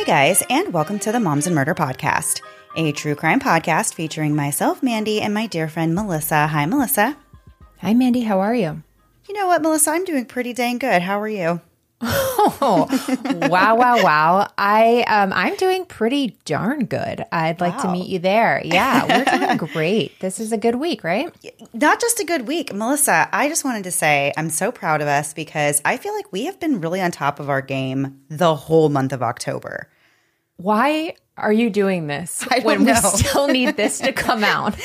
Hey guys, and welcome to the Moms and Murder Podcast, a true crime podcast featuring myself, Mandy, and my dear friend, Melissa. Hi, Melissa. Hi, Mandy. How are you? You know what, Melissa? I'm doing pretty dang good. How are you? Oh, wow. I'm doing pretty darn good. I'd like to meet you there. Yeah, we're doing great. This is a good week, right? Not just a good week. Melissa, I just wanted to say I'm so proud of us because I feel like we have been really on top of our game the whole month of October. Why are you doing this when we still need this to come out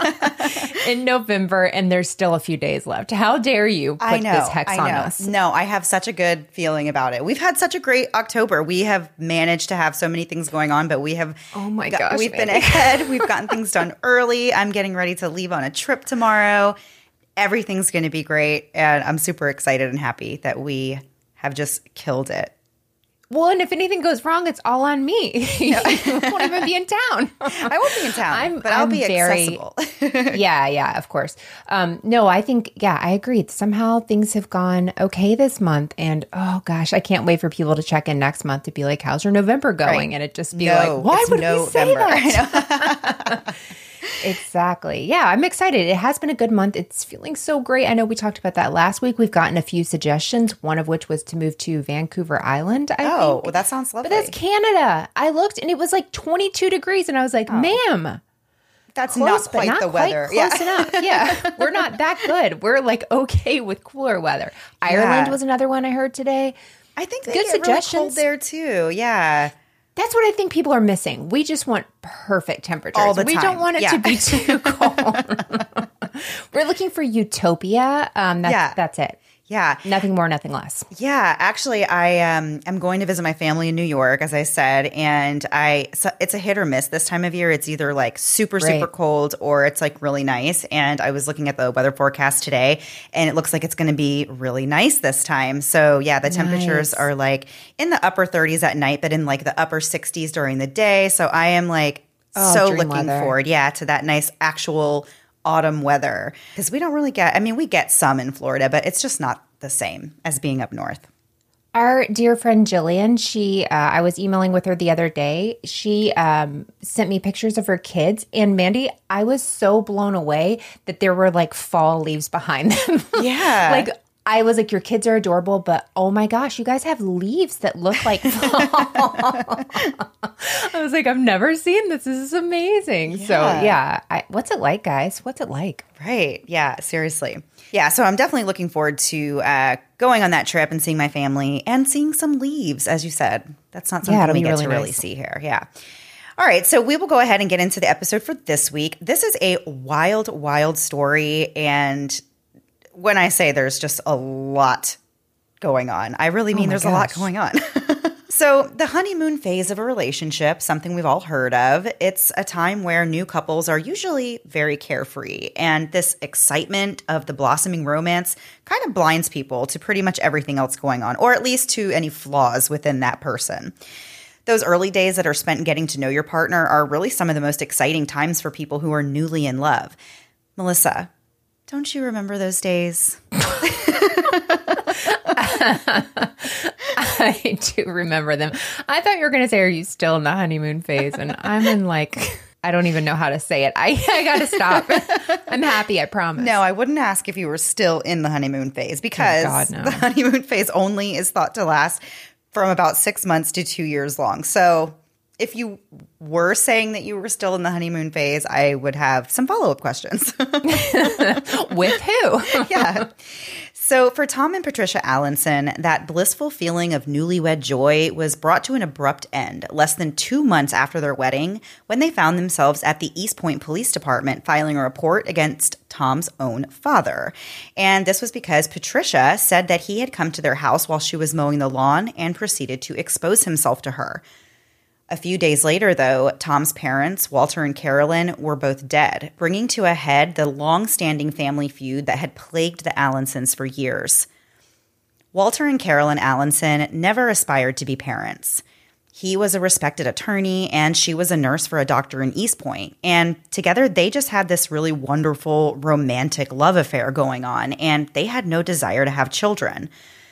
in November and there's still a few days left? How dare you put this hex on us? No, I have such a good feeling about it. We've had such a great October. We have managed to have so many things going on, but we have we've been ahead. We've gotten things done early. I'm getting ready to leave on a trip tomorrow. Everything's going to be great, and I'm super excited and happy that we have just killed it. Well, and if anything goes wrong, it's all on me. You won't even be in town. I won't be in town, but I'll be accessible. Yeah, of course. No, I think, I agree. Somehow things have gone okay this month. And, oh, gosh, I can't wait for people to check in next month to be like, how's your November going? Right. And it just be why would we say that? Exactly. Yeah, I'm excited. It has been a good month. It's feeling so great. I know we talked about that last week. We've gotten a few suggestions, one of which was to move to Vancouver Island, I think. Well, that sounds lovely. But that's Canada. I looked and it was like 22 degrees and I was like, ma'am. That's not quite the weather. Close enough. Yeah, we're not that good. We're like okay with cooler weather. Ireland was another one I heard today. I think they get really cold there too. Yeah. That's what I think people are missing. We just want perfect temperatures. All the time. We don't want it to be too cold. We're looking for utopia. That's it. Yeah. Nothing more, nothing less. Yeah. Actually, I'm going to visit my family in New York, as I said, and it's a hit or miss this time of year. It's either like super cold or it's like really nice. And I was looking at the weather forecast today, and it looks like it's going to be really nice this time. So yeah, the temperatures are like in the upper 30s at night, but in like the upper 60s during the day. So I am like looking forward, to that nice actual autumn weather, because we don't really we get some in Florida, but it's just not the same as being up north. Our dear friend Jillian, I was emailing with her the other day. She sent me pictures of her kids, and Mandy, I was so blown away that there were like fall leaves behind them. Yeah. I was like, your kids are adorable, but oh my gosh, you guys have leaves that look like fall. I was like, I've never seen this. This is amazing. Yeah. So what's it like, guys? What's it like? Right. Yeah, seriously. Yeah, so I'm definitely looking forward to going on that trip and seeing my family and seeing some leaves, as you said. That's not something we get to really see here. Yeah. All right, so we will go ahead and get into the episode for this week. This is a wild, wild story, and when I say there's just a lot going on, I really mean there's a lot going on. So the honeymoon phase of a relationship, something we've all heard of, it's a time where new couples are usually very carefree. And this excitement of the blossoming romance kind of blinds people to pretty much everything else going on, or at least to any flaws within that person. Those early days that are spent getting to know your partner are really some of the most exciting times for people who are newly in love. Melissa, don't you remember those days? I do remember them. I thought you were going to say, are you still in the honeymoon phase? And I'm in I don't even know how to say it. I got to stop. I'm happy, I promise. No, I wouldn't ask if you were still in the honeymoon phase, because the honeymoon phase only is thought to last from about 6 months to 2 years long. So if you were saying that you were still in the honeymoon phase, I would have some follow-up questions. With who? Yeah. So for Tom and Patricia Allinson, that blissful feeling of newlywed joy was brought to an abrupt end less than 2 months after their wedding, when they found themselves at the East Point Police Department filing a report against Tom's own father. And this was because Patricia said that he had come to their house while she was mowing the lawn and proceeded to expose himself to her. A few days later, though, Tom's parents, Walter and Carolyn, were both dead, bringing to a head the long-standing family feud that had plagued the Allinsons for years. Walter and Carolyn Allinson never aspired to be parents. He was a respected attorney, and she was a nurse for a doctor in East Point. And together, they just had this really wonderful, romantic love affair going on, and they had no desire to have children.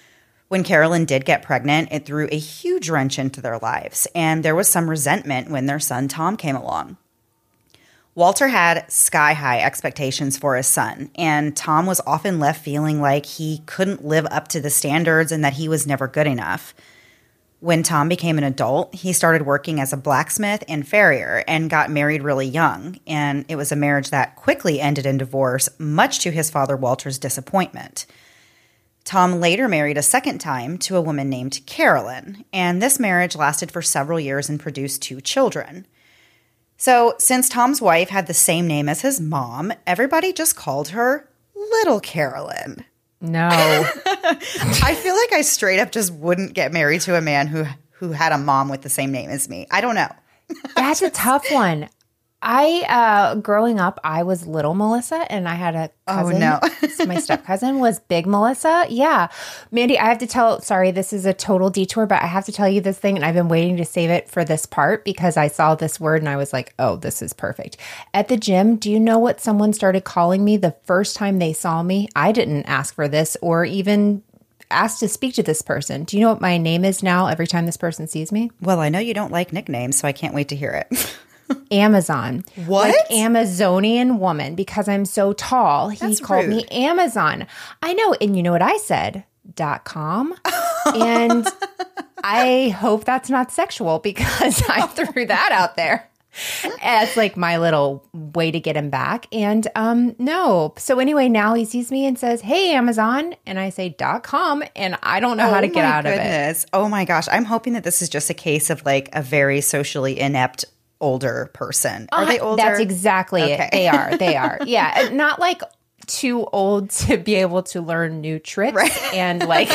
When Carolyn did get pregnant, it threw a huge wrench into their lives, and there was some resentment when their son Tom came along. Walter had sky-high expectations for his son, and Tom was often left feeling like he couldn't live up to the standards and that he was never good enough. When Tom became an adult, he started working as a blacksmith and farrier and got married really young, and it was a marriage that quickly ended in divorce, much to his father Walter's disappointment. Tom later married a second time to a woman named Carolyn, and this marriage lasted for several years and produced 2 children. So, since Tom's wife had the same name as his mom, everybody just called her Little Carolyn. No. I feel like I straight up just wouldn't get married to a man who had a mom with the same name as me. I don't know. That's a tough one. Growing up, I was little Melissa, and I had a cousin. Oh, no. So my step cousin was big Melissa. Yeah. Mandy, I have to sorry, this is a total detour, but I have to tell you this thing, and I've been waiting to save it for this part because I saw this word and I was like, oh, this is perfect. At the gym, do you know what someone started calling me the first time they saw me? I didn't ask for this or even asked to speak to this person. Do you know what my name is now every time this person sees me? Well, I know you don't like nicknames, so I can't wait to hear it. Amazon. What? Like Amazonian woman, because I'm so tall. He called me Amazon. I know. And you know what I said? .com. And I hope that's not sexual because I threw that out there as like my little way to get him back. And no. So anyway, now he sees me and says, hey, Amazon. And I say .com. And I don't know how to get out of it. Oh my gosh. I'm hoping that this is just a case of like a very socially inept older person. Are they older? That's exactly it. They are. Yeah. Not like too old to be able to learn new tricks and like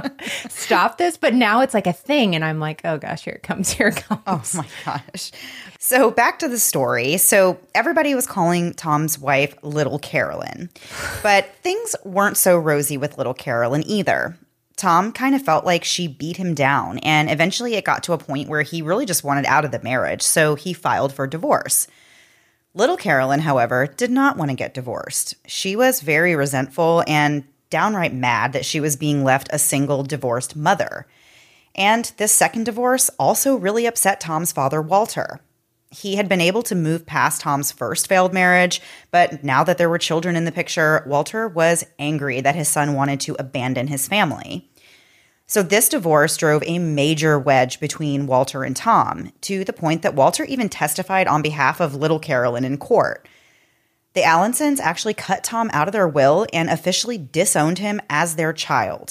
stop this. But now it's like a thing. And I'm like, oh gosh, here it comes. Oh my gosh. So back to the story. So everybody was calling Tom's wife Little Carolyn, but things weren't so rosy with Little Carolyn either. Tom kind of felt like she beat him down, and eventually it got to a point where he really just wanted out of the marriage, so he filed for divorce. Little Carolyn, however, did not want to get divorced. She was very resentful and downright mad that she was being left a single divorced mother. And this second divorce also really upset Tom's father, Walter. He had been able to move past Tom's first failed marriage, but now that there were children in the picture, Walter was angry that his son wanted to abandon his family. So this divorce drove a major wedge between Walter and Tom, to the point that Walter even testified on behalf of Little Carolyn in court. The Allensons actually cut Tom out of their will and officially disowned him as their child.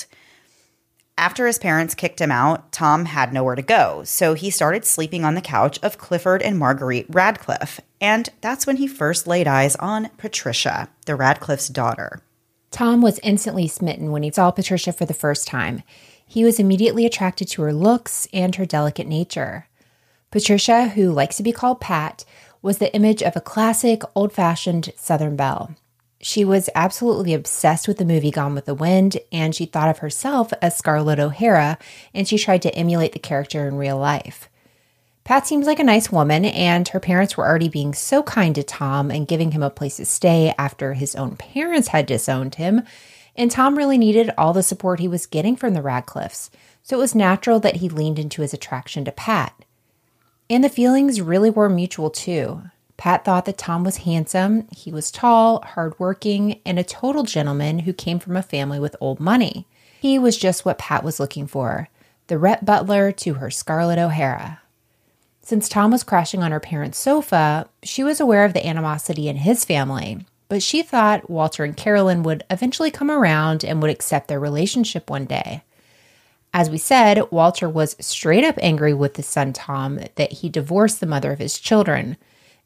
After his parents kicked him out, Tom had nowhere to go, so he started sleeping on the couch of Clifford and Marguerite Radcliffe, and that's when he first laid eyes on Patricia, the Radcliffe's daughter. Tom was instantly smitten when he saw Patricia for the first time. He was immediately attracted to her looks and her delicate nature. Patricia, who likes to be called Pat, was the image of a classic, old-fashioned Southern belle. She was absolutely obsessed with the movie Gone with the Wind, and she thought of herself as Scarlett O'Hara, and she tried to emulate the character in real life. Pat seems like a nice woman, and her parents were already being so kind to Tom and giving him a place to stay after his own parents had disowned him, and Tom really needed all the support he was getting from the Radcliffes, so it was natural that he leaned into his attraction to Pat. And the feelings really were mutual too. Pat thought that Tom was handsome, he was tall, hardworking, and a total gentleman who came from a family with old money. He was just what Pat was looking for, the Rhett Butler to her Scarlett O'Hara. Since Tom was crashing on her parents' sofa, she was aware of the animosity in his family, but she thought Walter and Carolyn would eventually come around and would accept their relationship one day. As we said, Walter was straight up angry with his son Tom that he divorced the mother of his children,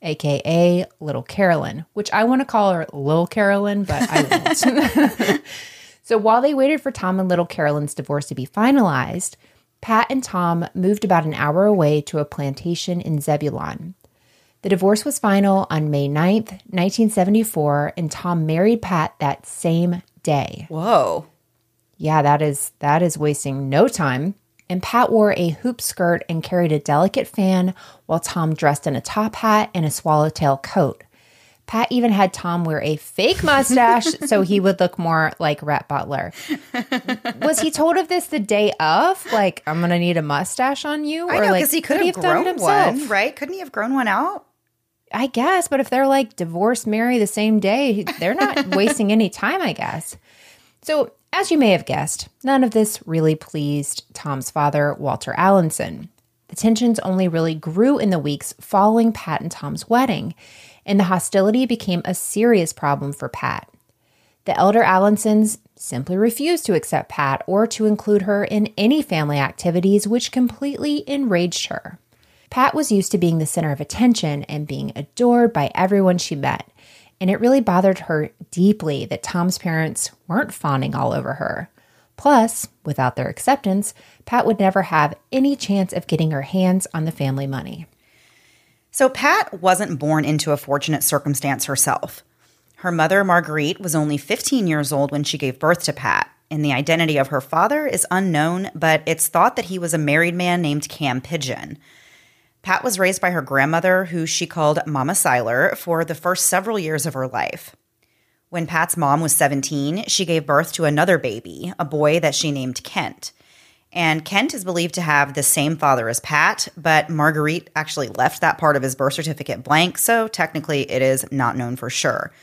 aka Little Carolyn, which I want to call her Lil Carolyn, but I won't. So while they waited for Tom and Little Carolyn's divorce to be finalized, Pat and Tom moved about an hour away to a plantation in Zebulon. The divorce was final on May 9th, 1974, and Tom married Pat that same day. Whoa. Yeah, that is wasting no time. And Pat wore a hoop skirt and carried a delicate fan while Tom dressed in a top hat and a swallowtail coat. Pat even had Tom wear a fake mustache so he would look more like Rhett Butler. Was he told of this the day of? Like, I'm going to need a mustache on you? I know, because he could have grown one, right? Couldn't he have grown one out? I guess, but if they're like divorced, marry the same day, they're not wasting any time, I guess. So, as you may have guessed, none of this really pleased Tom's father, Walter Allenson. The tensions only really grew in the weeks following Pat and Tom's wedding, and the hostility became a serious problem for Pat. The elder Allensons simply refused to accept Pat or to include her in any family activities, which completely enraged her. Pat was used to being the center of attention and being adored by everyone she met, and it really bothered her deeply that Tom's parents weren't fawning all over her. Plus, without their acceptance, Pat would never have any chance of getting her hands on the family money. So Pat wasn't born into a fortunate circumstance herself. Her mother, Marguerite, was only 15 years old when she gave birth to Pat, and the identity of her father is unknown, but it's thought that he was a married man named Cam Pigeon. Pat was raised by her grandmother, who she called Mama Seiler, for the first several years of her life. When Pat's mom was 17, she gave birth to another baby, a boy that she named Kent. And Kent is believed to have the same father as Pat, but Marguerite actually left that part of his birth certificate blank, so technically it is not known for sure.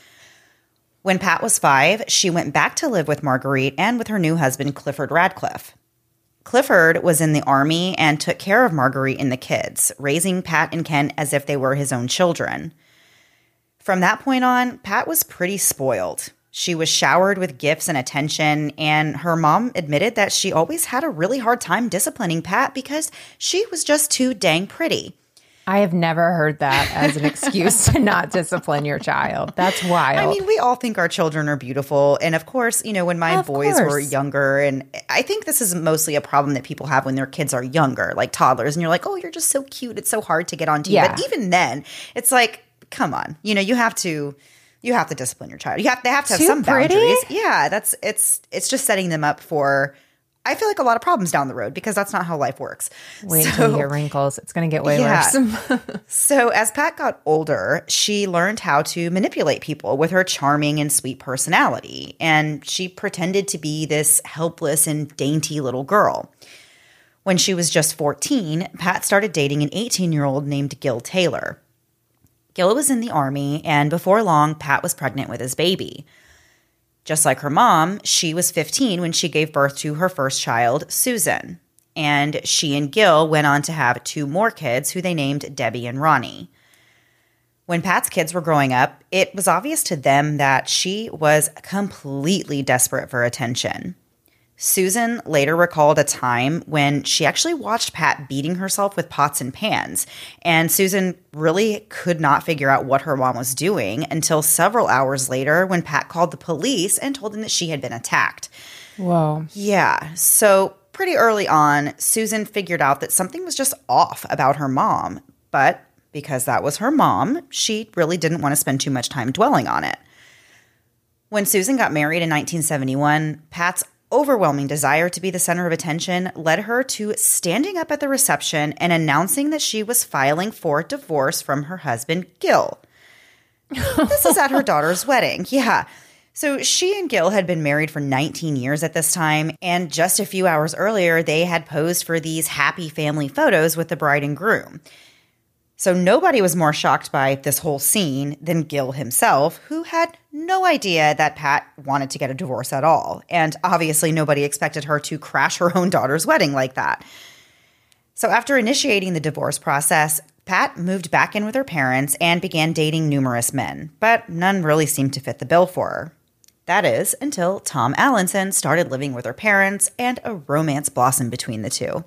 When Pat was 5, she went back to live with Marguerite and with her new husband, Clifford Radcliffe. Clifford was in the Army and took care of Marguerite and the kids, raising Pat and Kent as if they were his own children. From that point on, Pat was pretty spoiled. She was showered with gifts and attention, and her mom admitted that she always had a really hard time disciplining Pat because she was just too dang pretty. I have never heard that as an excuse to not discipline your child. That's wild. I mean, we all think our children are beautiful. And of course, you know, when my boys were younger, and I think this is mostly a problem that people have when their kids are younger, like toddlers, and you're like, oh, you're just so cute. It's so hard to get onto you. But even then, it's like, come on, you know, you have to discipline your child. They have to have some boundaries. Yeah, it's just setting them up for, I feel like, a lot of problems down the road because that's not how life works. Wait until you get wrinkles. It's going to get way worse. So as Pat got older, she learned how to manipulate people with her charming and sweet personality. And she pretended to be this helpless and dainty little girl. When she was just 14, Pat started dating an 18-year-old named Gil Taylor. Gil was in the Army, and before long, Pat was pregnant with his baby. Just like her mom, she was 15 when she gave birth to her first child, Susan. And she and Gil went on to have 2 more kids who they named Debbie and Ronnie. When Pat's kids were growing up, it was obvious to them that she was completely desperate for attention. Susan later recalled a time when she actually watched Pat beating herself with pots and pans, and Susan really could not figure out what her mom was doing until several hours later when Pat called the police and told them that she had been attacked. Whoa. Yeah, so pretty early on, Susan figured out that something was just off about her mom, but because that was her mom, she really didn't want to spend too much time dwelling on it. When Susan got married in 1971, Pat's overwhelming desire to be the center of attention led her to standing up at the reception and announcing that she was filing for divorce from her husband, Gil. This is at her daughter's wedding. Yeah. So she and Gil had been married for 19 years at this time, and just a few hours earlier, they had posed for these happy family photos with the bride and groom. So nobody was more shocked by this whole scene than Gil himself, who had no idea that Pat wanted to get a divorce at all. And obviously nobody expected her to crash her own daughter's wedding like that. So after initiating the divorce process, Pat moved back in with her parents and began dating numerous men, but none really seemed to fit the bill for her. That is, until Tom Allenson started living with her parents and a romance blossomed between the two.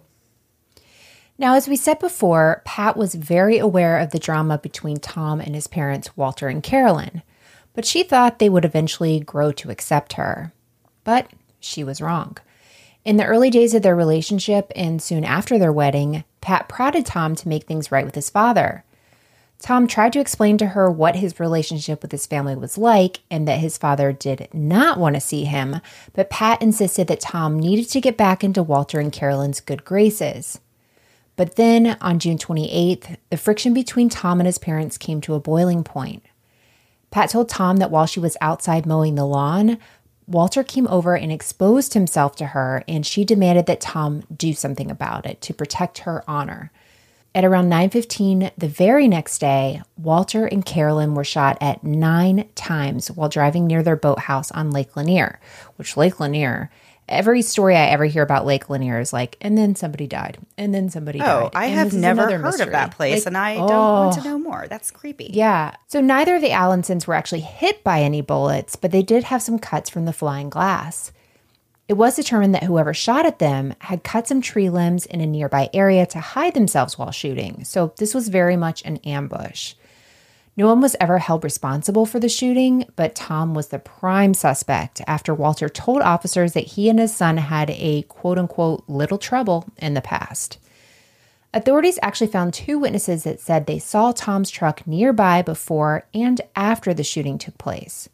Now, as we said before, Pat was very aware of the drama between Tom and his parents, Walter and Carolyn, but she thought they would eventually grow to accept her. But she was wrong. In the early days of their relationship and soon after their wedding, Pat prodded Tom to make things right with his father. Tom tried to explain to her what his relationship with his family was like and that his father did not want to see him, but Pat insisted that Tom needed to get back into Walter and Carolyn's good graces. But then, on June 28th, the friction between Tom and his parents came to a boiling point. Pat told Tom that while she was outside mowing the lawn, Walter came over and exposed himself to her, and she demanded that Tom do something about it to protect her honor. At around 9:15 the very next day, Walter and Carolyn were shot at 9 times while driving near their boathouse on Lake Lanier, which Lake Lanier, every story I ever hear about Lake Lanier is like, and then somebody died, and then somebody died. Oh, I have never heard of that place, and I don't want to know more. That's creepy. Yeah. So neither of the Allensons were actually hit by any bullets, but they did have some cuts from the flying glass. It was determined that whoever shot at them had cut some tree limbs in a nearby area to hide themselves while shooting, so this was very much an ambush. No one was ever held responsible for the shooting, but Tom was the prime suspect after Walter told officers that he and his son had a quote-unquote little trouble in the past. Authorities actually found 2 witnesses that said they saw Tom's truck nearby before and after the shooting took place.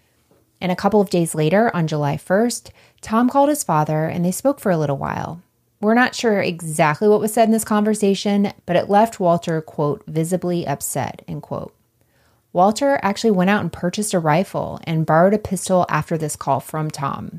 And a couple of days later, on July 1st, Tom called his father and they spoke for a little while. We're not sure exactly what was said in this conversation, but it left Walter, quote, visibly upset, end quote. Walter actually went out and purchased a rifle and borrowed a pistol after this call from Tom.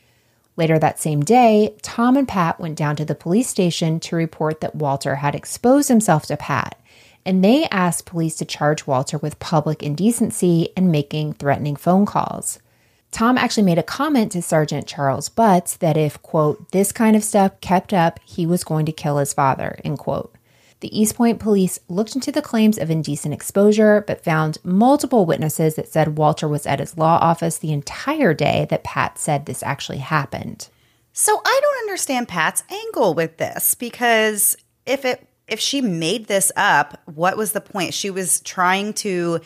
Later that same day, Tom and Pat went down to the police station to report that Walter had exposed himself to Pat, and they asked police to charge Walter with public indecency and making threatening phone calls. Tom actually made a comment to Sergeant Charles Butts that if, quote, this kind of stuff kept up, he was going to kill his father, end quote. The East Point police looked into the claims of indecent exposure, but found multiple witnesses that said Walter was at his law office the entire day that Pat said this actually happened. So I don't understand Pat's angle with this, because if she made this up, what was the point? She was trying to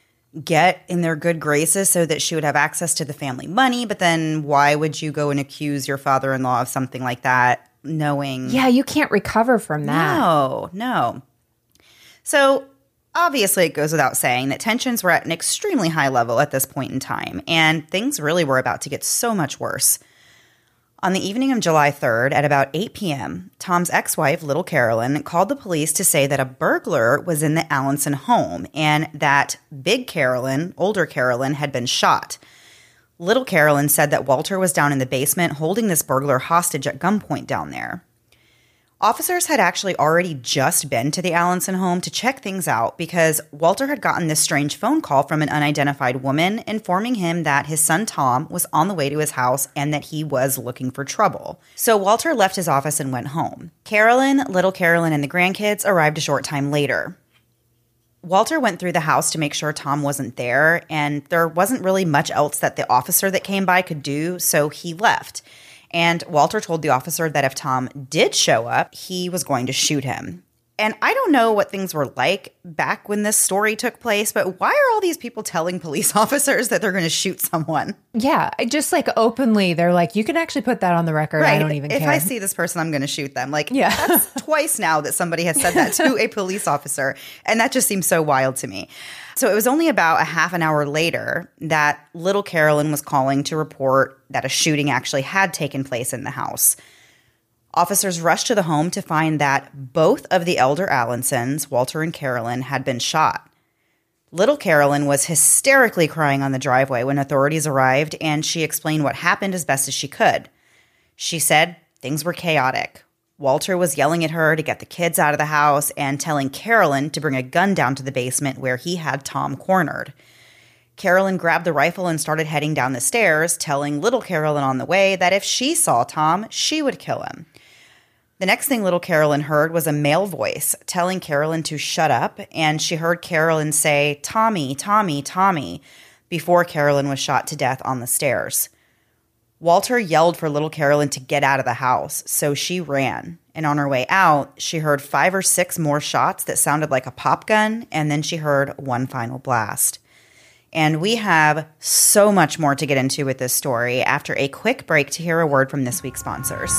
get in their good graces so that she would have access to the family money, but then why would you go and accuse your father-in-law of something like that, knowing... Yeah, you can't recover from that. No. So obviously it goes without saying that tensions were at an extremely high level at this point in time, and things really were about to get so much worse. On the evening of July 3rd, at about 8 p.m., Tom's ex-wife, Little Carolyn, called the police to say that a burglar was in the Allenson home and that Big Carolyn, older Carolyn, had been shot. Little Carolyn said that Walter was down in the basement holding this burglar hostage at gunpoint down there. Officers had actually already just been to the Allenson home to check things out because Walter had gotten this strange phone call from an unidentified woman informing him that his son Tom was on the way to his house and that he was looking for trouble. So Walter left his office and went home. Carolyn, Little Carolyn, and the grandkids arrived a short time later. Walter went through the house to make sure Tom wasn't there, and there wasn't really much else that the officer that came by could do, so he left. And Walter told the officer that if Tom did show up, he was going to shoot him. And I don't know what things were like back when this story took place, but why are all these people telling police officers that they're going to shoot someone? Yeah, just like openly, they're like, you can actually put that on the record. Right. I don't even care. If I see this person, I'm going to shoot them. Like, that's twice now that somebody has said that to a police officer. And that just seems so wild to me. So it was only about a half an hour later that Little Carolyn was calling to report that a shooting actually had taken place in the house. Officers rushed to the home to find that both of the elder Allensons, Walter and Carolyn, had been shot. Little Carolyn was hysterically crying on the driveway when authorities arrived, and she explained what happened as best as she could. She said things were chaotic. Walter was yelling at her to get the kids out of the house and telling Carolyn to bring a gun down to the basement where he had Tom cornered. Carolyn grabbed the rifle and started heading down the stairs, telling Little Carolyn on the way that if she saw Tom, she would kill him. The next thing Little Carolyn heard was a male voice telling Carolyn to shut up, and she heard Carolyn say, "Tommy, Tommy, Tommy," before Carolyn was shot to death on the stairs. Walter yelled for Little Carolyn to get out of the house, so she ran. And on her way out, she heard 5 or 6 more shots that sounded like a pop gun, and then she heard one final blast. And we have so much more to get into with this story after a quick break to hear a word from this week's sponsors.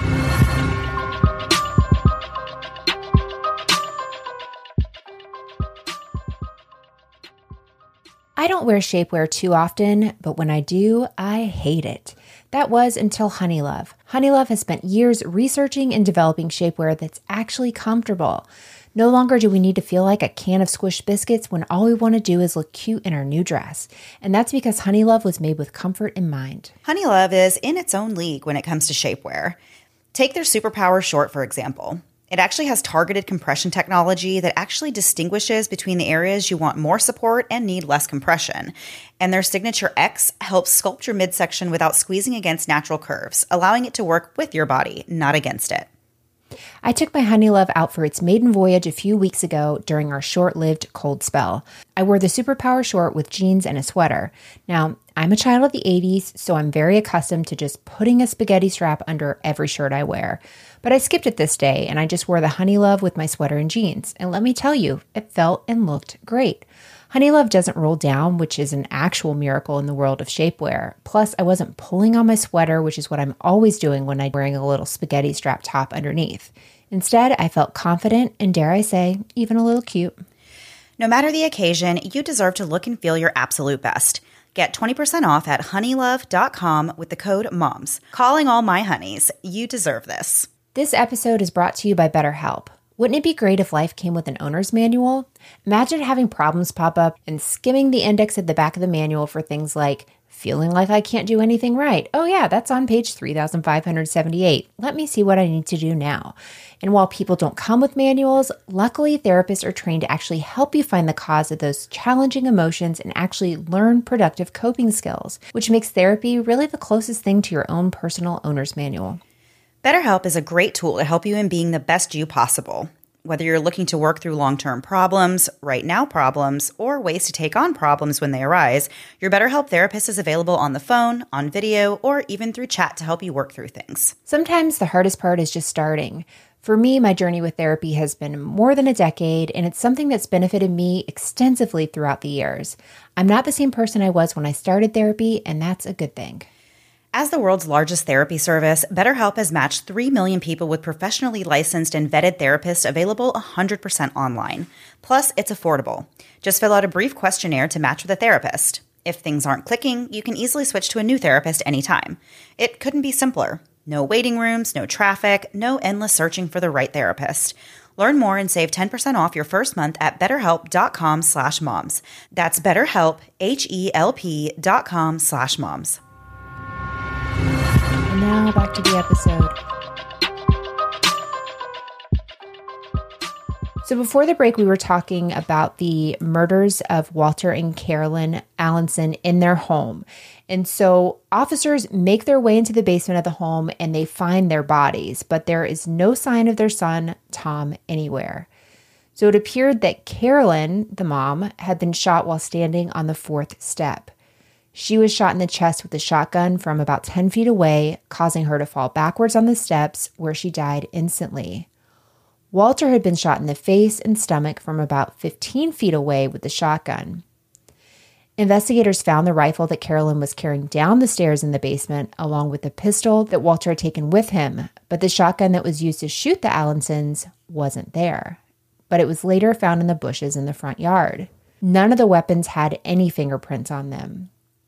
I don't wear shapewear too often, but when I do, I hate it. That was until Honeylove. Honeylove has spent years researching and developing shapewear that's actually comfortable. No longer do we need to feel like a can of squished biscuits when all we want to do is look cute in our new dress. And that's because Honeylove was made with comfort in mind. Honeylove is in its own league when it comes to shapewear. Take their Superpower short, for example. It actually has targeted compression technology that actually distinguishes between the areas you want more support and need less compression. And their Signature X helps sculpt your midsection without squeezing against natural curves, allowing it to work with your body, not against it. I took my Honeylove out for its maiden voyage a few weeks ago during our short-lived cold spell. I wore the Superpower short with jeans and a sweater. Now, I'm a child of the 80s, so I'm very accustomed to just putting a spaghetti strap under every shirt I wear. But I skipped it this day, and I just wore the Honeylove with my sweater and jeans. And let me tell you, it felt and looked great. Honeylove doesn't roll down, which is an actual miracle in the world of shapewear. Plus, I wasn't pulling on my sweater, which is what I'm always doing when I'm wearing a little spaghetti strap top underneath. Instead, I felt confident and, dare I say, even a little cute. No matter the occasion, you deserve to look and feel your absolute best. Get 20% off at honeylove.com with the code MOMS. Calling all my honeys, you deserve this. This episode is brought to you by BetterHelp. Wouldn't it be great if life came with an owner's manual? Imagine having problems pop up and skimming the index at the back of the manual for things like feeling like I can't do anything right. Oh yeah, that's on page 3,578. Let me see what I need to do now. And while people don't come with manuals, luckily therapists are trained to actually help you find the cause of those challenging emotions and actually learn productive coping skills, which makes therapy really the closest thing to your own personal owner's manual. BetterHelp is a great tool to help you in being the best you possible. Whether you're looking to work through long-term problems, right-now problems, or ways to take on problems when they arise, your BetterHelp therapist is available on the phone, on video, or even through chat to help you work through things. Sometimes the hardest part is just starting. For me, my journey with therapy has been more than a decade, and it's something that's benefited me extensively throughout the years. I'm not the same person I was when I started therapy, and that's a good thing. As the world's largest therapy service, BetterHelp has matched 3 million people with professionally licensed and vetted therapists available 100% online. Plus, it's affordable. Just fill out a brief questionnaire to match with a therapist. If things aren't clicking, you can easily switch to a new therapist anytime. It couldn't be simpler. No waiting rooms, no traffic, no endless searching for the right therapist. Learn more and save 10% off your first month at betterhelp.com/moms. That's BetterHelp, HELP.com/moms. And now back to the episode. So before the break, we were talking about the murders of Walter and Carolyn Alanson in their home. And so officers make their way into the basement of the home and they find their bodies, but there is no sign of their son, Tom, anywhere. So it appeared that Carolyn, the mom, had been shot while standing on the 4th step. She was shot in the chest with a shotgun from about 10 feet away, causing her to fall backwards on the steps, where she died instantly. Walter had been shot in the face and stomach from about 15 feet away with the shotgun. Investigators found the rifle that Carolyn was carrying down the stairs in the basement, along with the pistol that Walter had taken with him, but the shotgun that was used to shoot the Alansons wasn't there. But it was later found in the bushes in the front yard. None of the weapons had any fingerprints on them.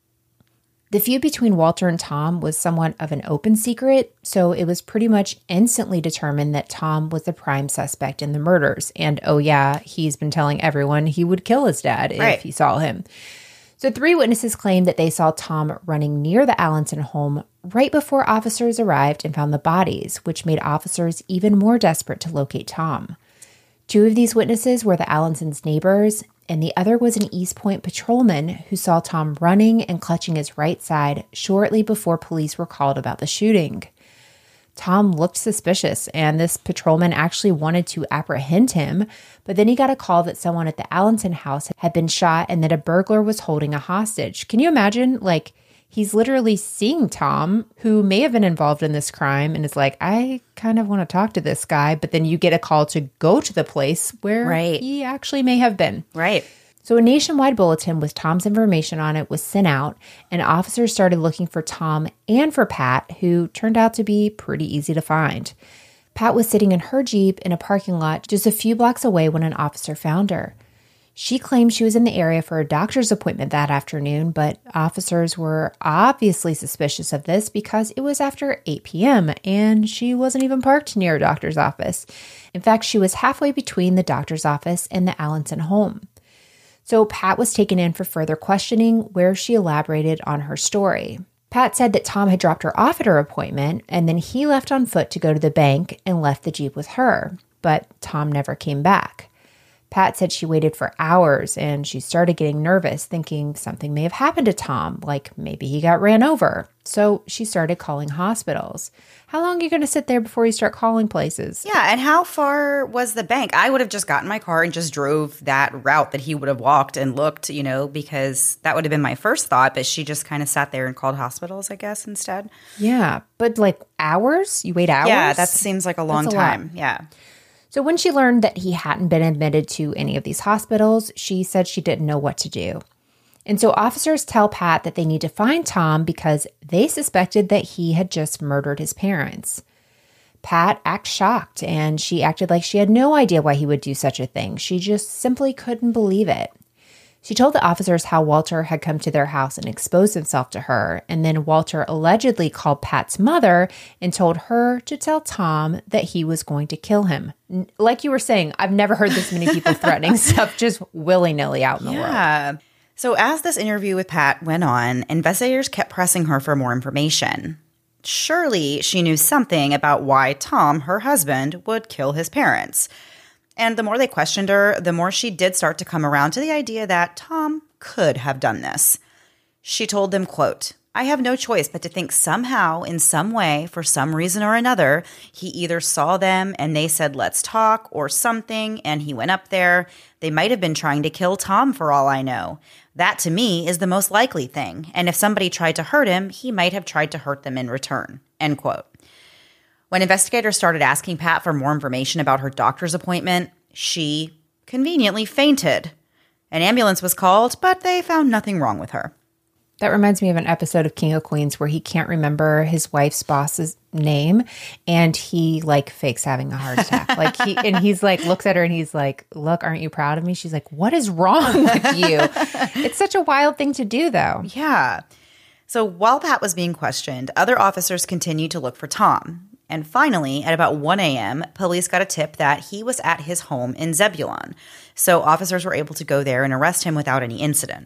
The feud between Walter and Tom was somewhat of an open secret, so it was pretty much instantly determined that Tom was the prime suspect in the murders. And oh yeah, he's been telling everyone he would kill his dad if he saw him. So 3 witnesses claimed that they saw Tom running near the Alanson home right before officers arrived and found the bodies, which made officers even more desperate to locate Tom. 2 of these witnesses were the Alansons' neighbors, and the other was an East Point patrolman who saw Tom running and clutching his right side shortly before police were called about the shooting. Tom looked suspicious, and this patrolman actually wanted to apprehend him, but then he got a call that someone at the Alanson house had been shot and that a burglar was holding a hostage. Can you imagine? He's literally seeing Tom, who may have been involved in this crime, and is like, I kind of want to talk to this guy. But then you get a call to go to the place where he actually may have been. Right. So a nationwide bulletin with Tom's information on it was sent out, and officers started looking for Tom and for Pat, who turned out to be pretty easy to find. Pat was sitting in her Jeep in a parking lot just a few blocks away when an officer found her. She claimed she was in the area for a doctor's appointment that afternoon, but officers were obviously suspicious of this because it was after 8 p.m. and she wasn't even parked near a doctor's office. In fact, she was halfway between the doctor's office and the Allenson home. So Pat was taken in for further questioning, where she elaborated on her story. Pat said that Tom had dropped her off at her appointment, and then he left on foot to go to the bank and left the Jeep with her, but Tom never came back. Pat said she waited for hours and she started getting nervous, thinking something may have happened to Tom, like maybe he got ran over. So she started calling hospitals. How long are you going to sit there before you start calling places? Yeah, and how far was the bank? I would have just gotten my car and just drove that route that he would have walked and looked, because that would have been my first thought. But she just kind of sat there and called hospitals, I guess, instead. Yeah, but like hours? You wait hours? Yeah, that seems like a long time. Yeah. So when she learned that he hadn't been admitted to any of these hospitals, she said she didn't know what to do. And so officers tell Pat that they need to find Tom because they suspected that he had just murdered his parents. Pat acts shocked, and she acted like she had no idea why he would do such a thing. She just simply couldn't believe it. She told the officers how Walter had come to their house and exposed himself to her, and then Walter allegedly called Pat's mother and told her to tell Tom that he was going to kill him. Like you were saying, I've never heard this many people threatening stuff just willy-nilly out in the world. So as this interview with Pat went on, investigators kept pressing her for more information. Surely she knew something about why Tom, her husband, would kill his parents. And the more they questioned her, the more she did start to come around to the idea that Tom could have done this. She told them, quote, "I have no choice but to think somehow, in some way, for some reason or another, he either saw them and they said, let's talk, or something, and he went up there. They might have been trying to kill Tom for all I know. That, to me, is the most likely thing. And if somebody tried to hurt him, he might have tried to hurt them in return." End quote. When investigators started asking Pat for more information about her doctor's appointment, she conveniently fainted. An ambulance was called, but they found nothing wrong with her. That reminds me of an episode of King of Queens where he can't remember his wife's boss's name and he fakes having a heart attack. He's looks at her and he's like, "Look, aren't you proud of me?" She's like, "What is wrong with you?" It's such a wild thing to do, though. Yeah. So while Pat was being questioned, other officers continued to look for Tom. And finally, at about 1 a.m., police got a tip that he was at his home in Zebulon. So officers were able to go there and arrest him without any incident.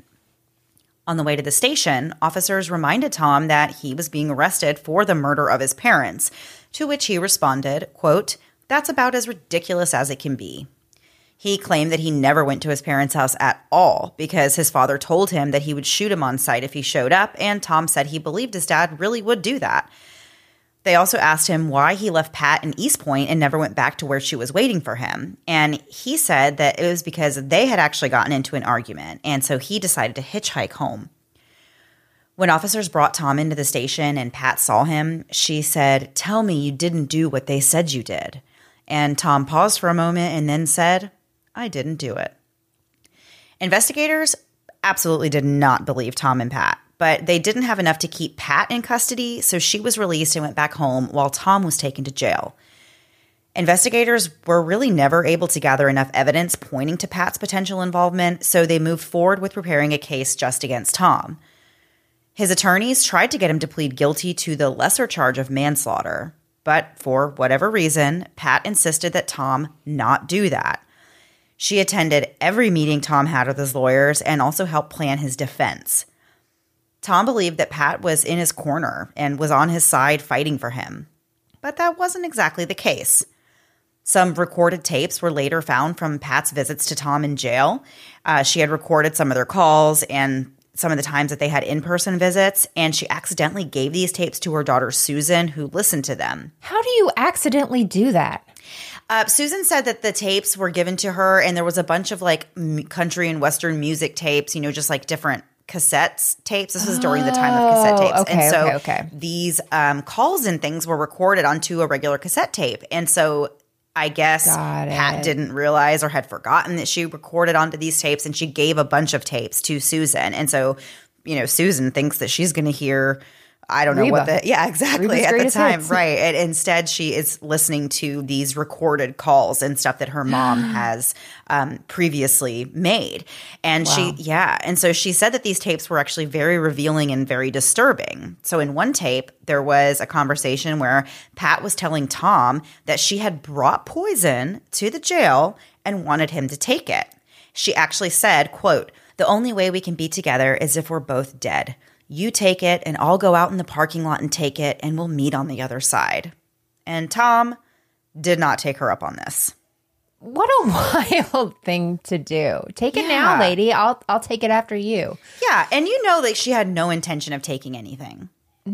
On the way to the station, officers reminded Tom that he was being arrested for the murder of his parents, to which he responded, quote, "That's about as ridiculous as it can be." He claimed that he never went to his parents' house at all because his father told him that he would shoot him on sight if he showed up, and Tom said he believed his dad really would do that. They also asked him why he left Pat in East Point and never went back to where she was waiting for him. And he said that it was because they had actually gotten into an argument, and so he decided to hitchhike home. When officers brought Tom into the station and Pat saw him, she said, "Tell me you didn't do what they said you did." And Tom paused for a moment and then said, "I didn't do it." Investigators absolutely did not believe Tom and Pat. But they didn't have enough to keep Pat in custody, so she was released and went back home while Tom was taken to jail. Investigators were really never able to gather enough evidence pointing to Pat's potential involvement, so they moved forward with preparing a case just against Tom. His attorneys tried to get him to plead guilty to the lesser charge of manslaughter, but for whatever reason, Pat insisted that Tom not do that. She attended every meeting Tom had with his lawyers and also helped plan his defense. Tom believed that Pat was in his corner and was on his side fighting for him. But that wasn't exactly the case. Some recorded tapes were later found from Pat's visits to Tom in jail. She had recorded some of their calls and some of the times that they had in-person visits, and she accidentally gave these tapes to her daughter Susan, who listened to them. How do you accidentally do that? Susan said that the tapes were given to her, and there was a bunch of country and Western music tapes, just different cassette tapes. This was during the time of cassette tapes. Okay, and so okay. These calls and things were recorded onto a regular cassette tape. And so I guess Pat didn't realize or had forgotten that she recorded onto these tapes, and she gave a bunch of tapes to Susan. And so, Susan thinks that she's going to hear I don't know Reba. exactly Reba's at the time. hits. Right. And instead she is listening to these recorded calls and stuff that her mom has previously made. And and so she said that these tapes were actually very revealing and very disturbing. So in one tape, there was a conversation where Pat was telling Tom that she had brought poison to the jail and wanted him to take it. She actually said, quote, "The only way we can be together is if we're both dead. You take it, and I'll go out in the parking lot and take it, and we'll meet on the other side." And Tom did not take her up on this. What a wild thing to do. Take it now, lady. I'll take it after you. Yeah, and you know that she had no intention of taking anything.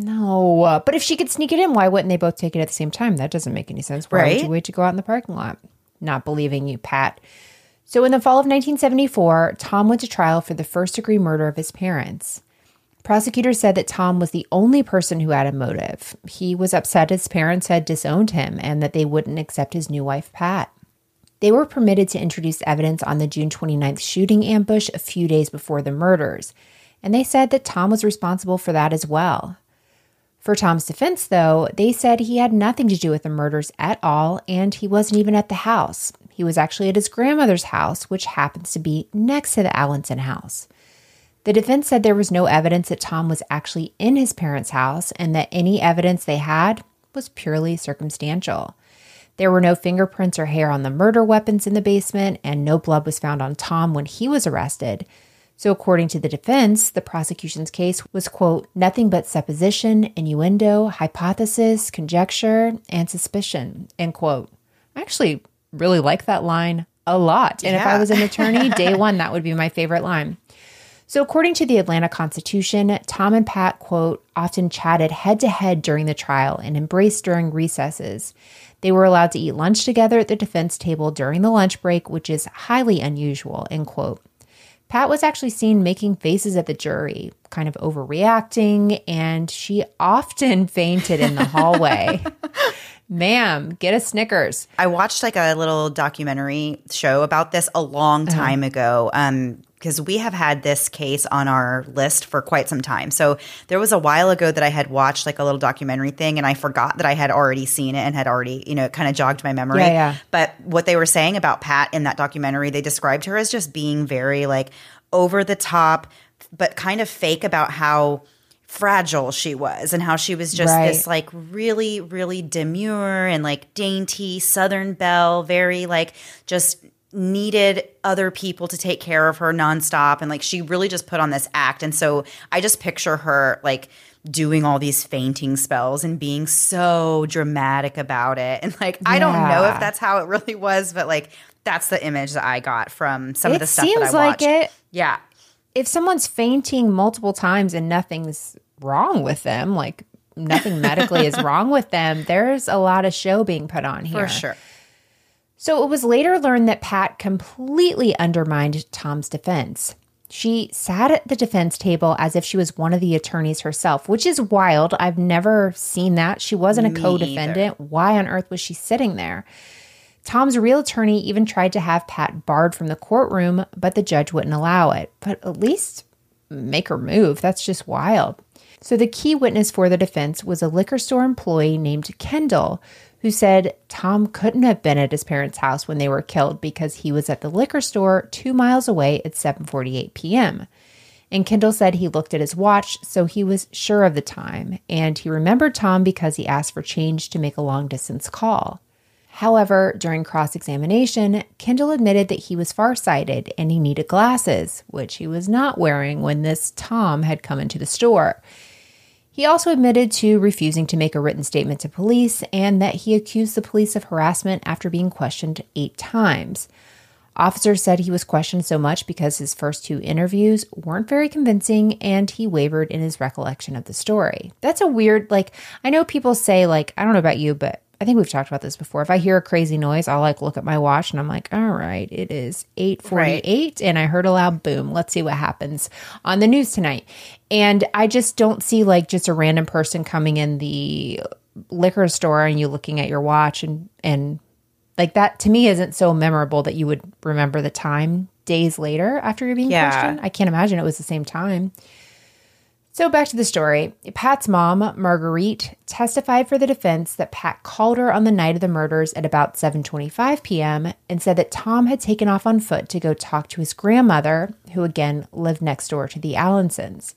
No, but if she could sneak it in, why wouldn't they both take it at the same time? That doesn't make any sense. Why would you wait to go out in the parking lot? Not believing you, Pat. So in the fall of 1974, Tom went to trial for the first-degree murder of his parents. Prosecutors said that Tom was the only person who had a motive. He was upset his parents had disowned him and that they wouldn't accept his new wife, Pat. They were permitted to introduce evidence on the June 29th shooting ambush a few days before the murders, and they said that Tom was responsible for that as well. For Tom's defense, though, they said he had nothing to do with the murders at all, and he wasn't even at the house. He was actually at his grandmother's house, which happens to be next to the Allenson house. The defense said there was no evidence that Tom was actually in his parents' house and that any evidence they had was purely circumstantial. There were no fingerprints or hair on the murder weapons in the basement, and no blood was found on Tom when he was arrested. So according to the defense, the prosecution's case was, quote, nothing but supposition, innuendo, hypothesis, conjecture, and suspicion, end quote. I actually really like that line a lot. And if I was an attorney, day one, that would be my favorite line. So according to the Atlanta Constitution, Tom and Pat, quote, often chatted head-to-head during the trial and embraced during recesses. They were allowed to eat lunch together at the defense table during the lunch break, which is highly unusual, end quote. Pat was actually seen making faces at the jury, kind of overreacting, and she often fainted in the hallway. Ma'am, get a Snickers. I watched like a little documentary show about this a long time ago. Because we have had this case on our list for quite some time. So there was a while ago that I had watched like a little documentary thing, and I forgot that I had already seen it and had already, it kind of jogged my memory. Yeah. But what they were saying about Pat in that documentary, they described her as just being very like over the top, but kind of fake about how fragile she was and how she was just this like really, really demure and like dainty Southern belle, very like just needed other people to take care of her nonstop. And like, she really just put on this act. And so I just picture her like doing all these fainting spells and being so dramatic about it. And like, I don't know if that's how it really was, but like, that's the image that I got from some of the stuff that I watched. It seems like it. Yeah. If someone's fainting multiple times and nothing's wrong with them, like nothing medically is wrong with them, there's a lot of show being put on here. For sure. So it was later learned that Pat completely undermined Tom's defense. She sat at the defense table as if she was one of the attorneys herself, which is wild. I've never seen that. She wasn't a co-defendant. Why on earth was she sitting there? Tom's real attorney even tried to have Pat barred from the courtroom, but the judge wouldn't allow it. But at least make her move. That's just wild. So the key witness for the defense was a liquor store employee named Kendall, who said Tom couldn't have been at his parents' house when they were killed because he was at the liquor store 2 miles away at 7:48 p.m. And Kendall said he looked at his watch, so he was sure of the time, and he remembered Tom because he asked for change to make a long-distance call. However, during cross-examination, Kendall admitted that he was farsighted and he needed glasses, which he was not wearing when this Tom had come into the store. He also admitted to refusing to make a written statement to police and that he accused the police of harassment after being questioned 8 times. Officers said he was questioned so much because his first 2 interviews weren't very convincing and he wavered in his recollection of the story. That's a weird, I know people say, I don't know about you, but I think we've talked about this before. If I hear a crazy noise, I'll look at my watch and I'm like, all right, it is 8:48 and I heard a loud boom. Let's see what happens on the news tonight. And I just don't see just a random person coming in the liquor store and you looking at your watch and that to me isn't so memorable that you would remember the time days later after you're being questioned. I can't imagine it was the same time. So back to the story. Pat's mom, Marguerite, testified for the defense that Pat called her on the night of the murders at about 7:25 p.m. and said that Tom had taken off on foot to go talk to his grandmother, who again lived next door to the Allensons.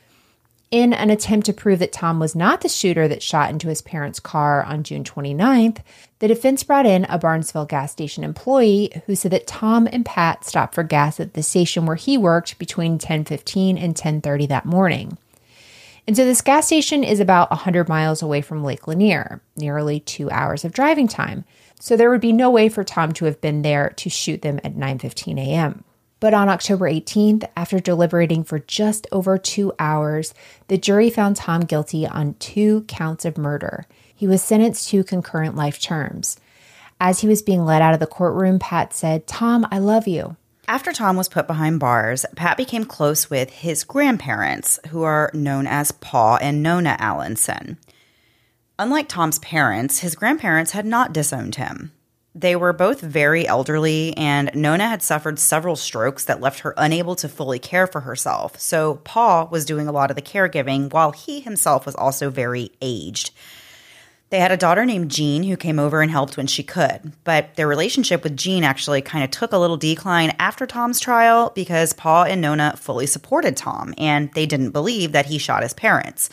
In an attempt to prove that Tom was not the shooter that shot into his parents' car on June 29th, the defense brought in a Barnesville gas station employee who said that Tom and Pat stopped for gas at the station where he worked between 10:15 and 10:30 that morning. And so this gas station is about 100 miles away from Lake Lanier, nearly 2 hours of driving time. So there would be no way for Tom to have been there to shoot them at 9:15 a.m. But on October 18th, after deliberating for just over 2 hours, the jury found Tom guilty on 2 counts of murder. He was sentenced to concurrent life terms. As he was being led out of the courtroom, Pat said, "Tom, I love you." After Tom was put behind bars, Pat became close with his grandparents, who are known as Paul and Nona Allenson. Unlike Tom's parents, his grandparents had not disowned him. They were both very elderly, and Nona had suffered several strokes that left her unable to fully care for herself. So Paul was doing a lot of the caregiving, while he himself was also very aged. They had a daughter named Jean who came over and helped when she could. But their relationship with Jean actually kind of took a little decline after Tom's trial because Paul and Nona fully supported Tom, and they didn't believe that he shot his parents.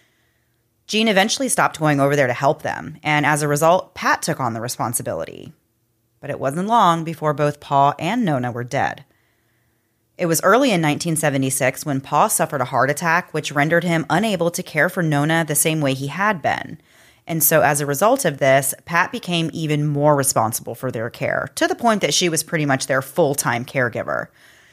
Jean eventually stopped going over there to help them, and as a result, Pat took on the responsibility. But it wasn't long before both Paul and Nona were dead. It was early in 1976 when Paul suffered a heart attack, which rendered him unable to care for Nona the same way he had been. And so as a result of this, Pat became even more responsible for their care, to the point that she was pretty much their full-time caregiver.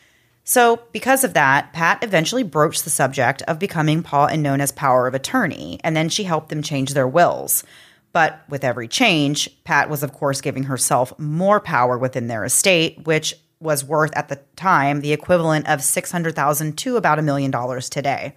So because of that, Pat eventually broached the subject of becoming Paul and Nona's power of attorney, and then she helped them change their wills. But with every change, Pat was, of course, giving herself more power within their estate, which was worth at the time the equivalent of $600,000 to about $1 million today.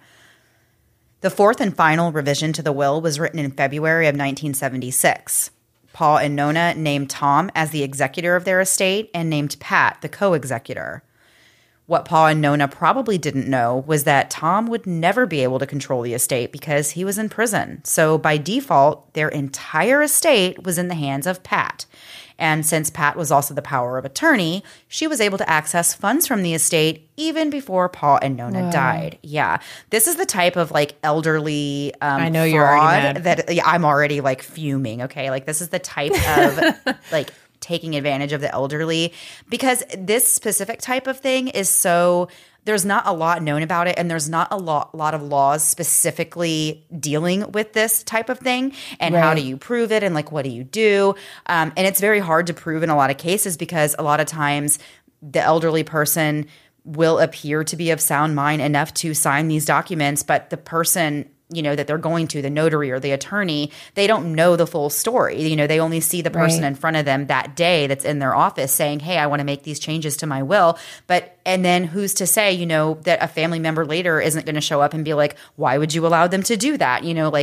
The fourth and final revision to the will was written in February of 1976. Paul and Nona named Tom as the executor of their estate and named Pat the co-executor. What Paul and Nona probably didn't know was that Tom would never be able to control the estate because he was in prison. So by default, their entire estate was in the hands of Pat. And since Pat was also the power of attorney, she was able to access funds from the estate even before Paul and Nona died. Yeah. This is the type of like elderly I know you're already mad. That I'm already like fuming, okay? Like this is the type of like taking advantage of the elderly, because this specific type of thing is so there's not a lot known about it, and there's not a lot of laws specifically dealing with this type of thing and how do you prove it and like what do you do, and it's very hard to prove in a lot of cases because a lot of times the elderly person will appear to be of sound mind enough to sign these documents, but the person that they're going to, the notary or the attorney, they don't know the full story. They only see the person in front of them that day that's in their office saying, hey, I want to make these changes to my will. And then who's to say, that a family member later isn't going to show up and be like, why would you allow them to do that?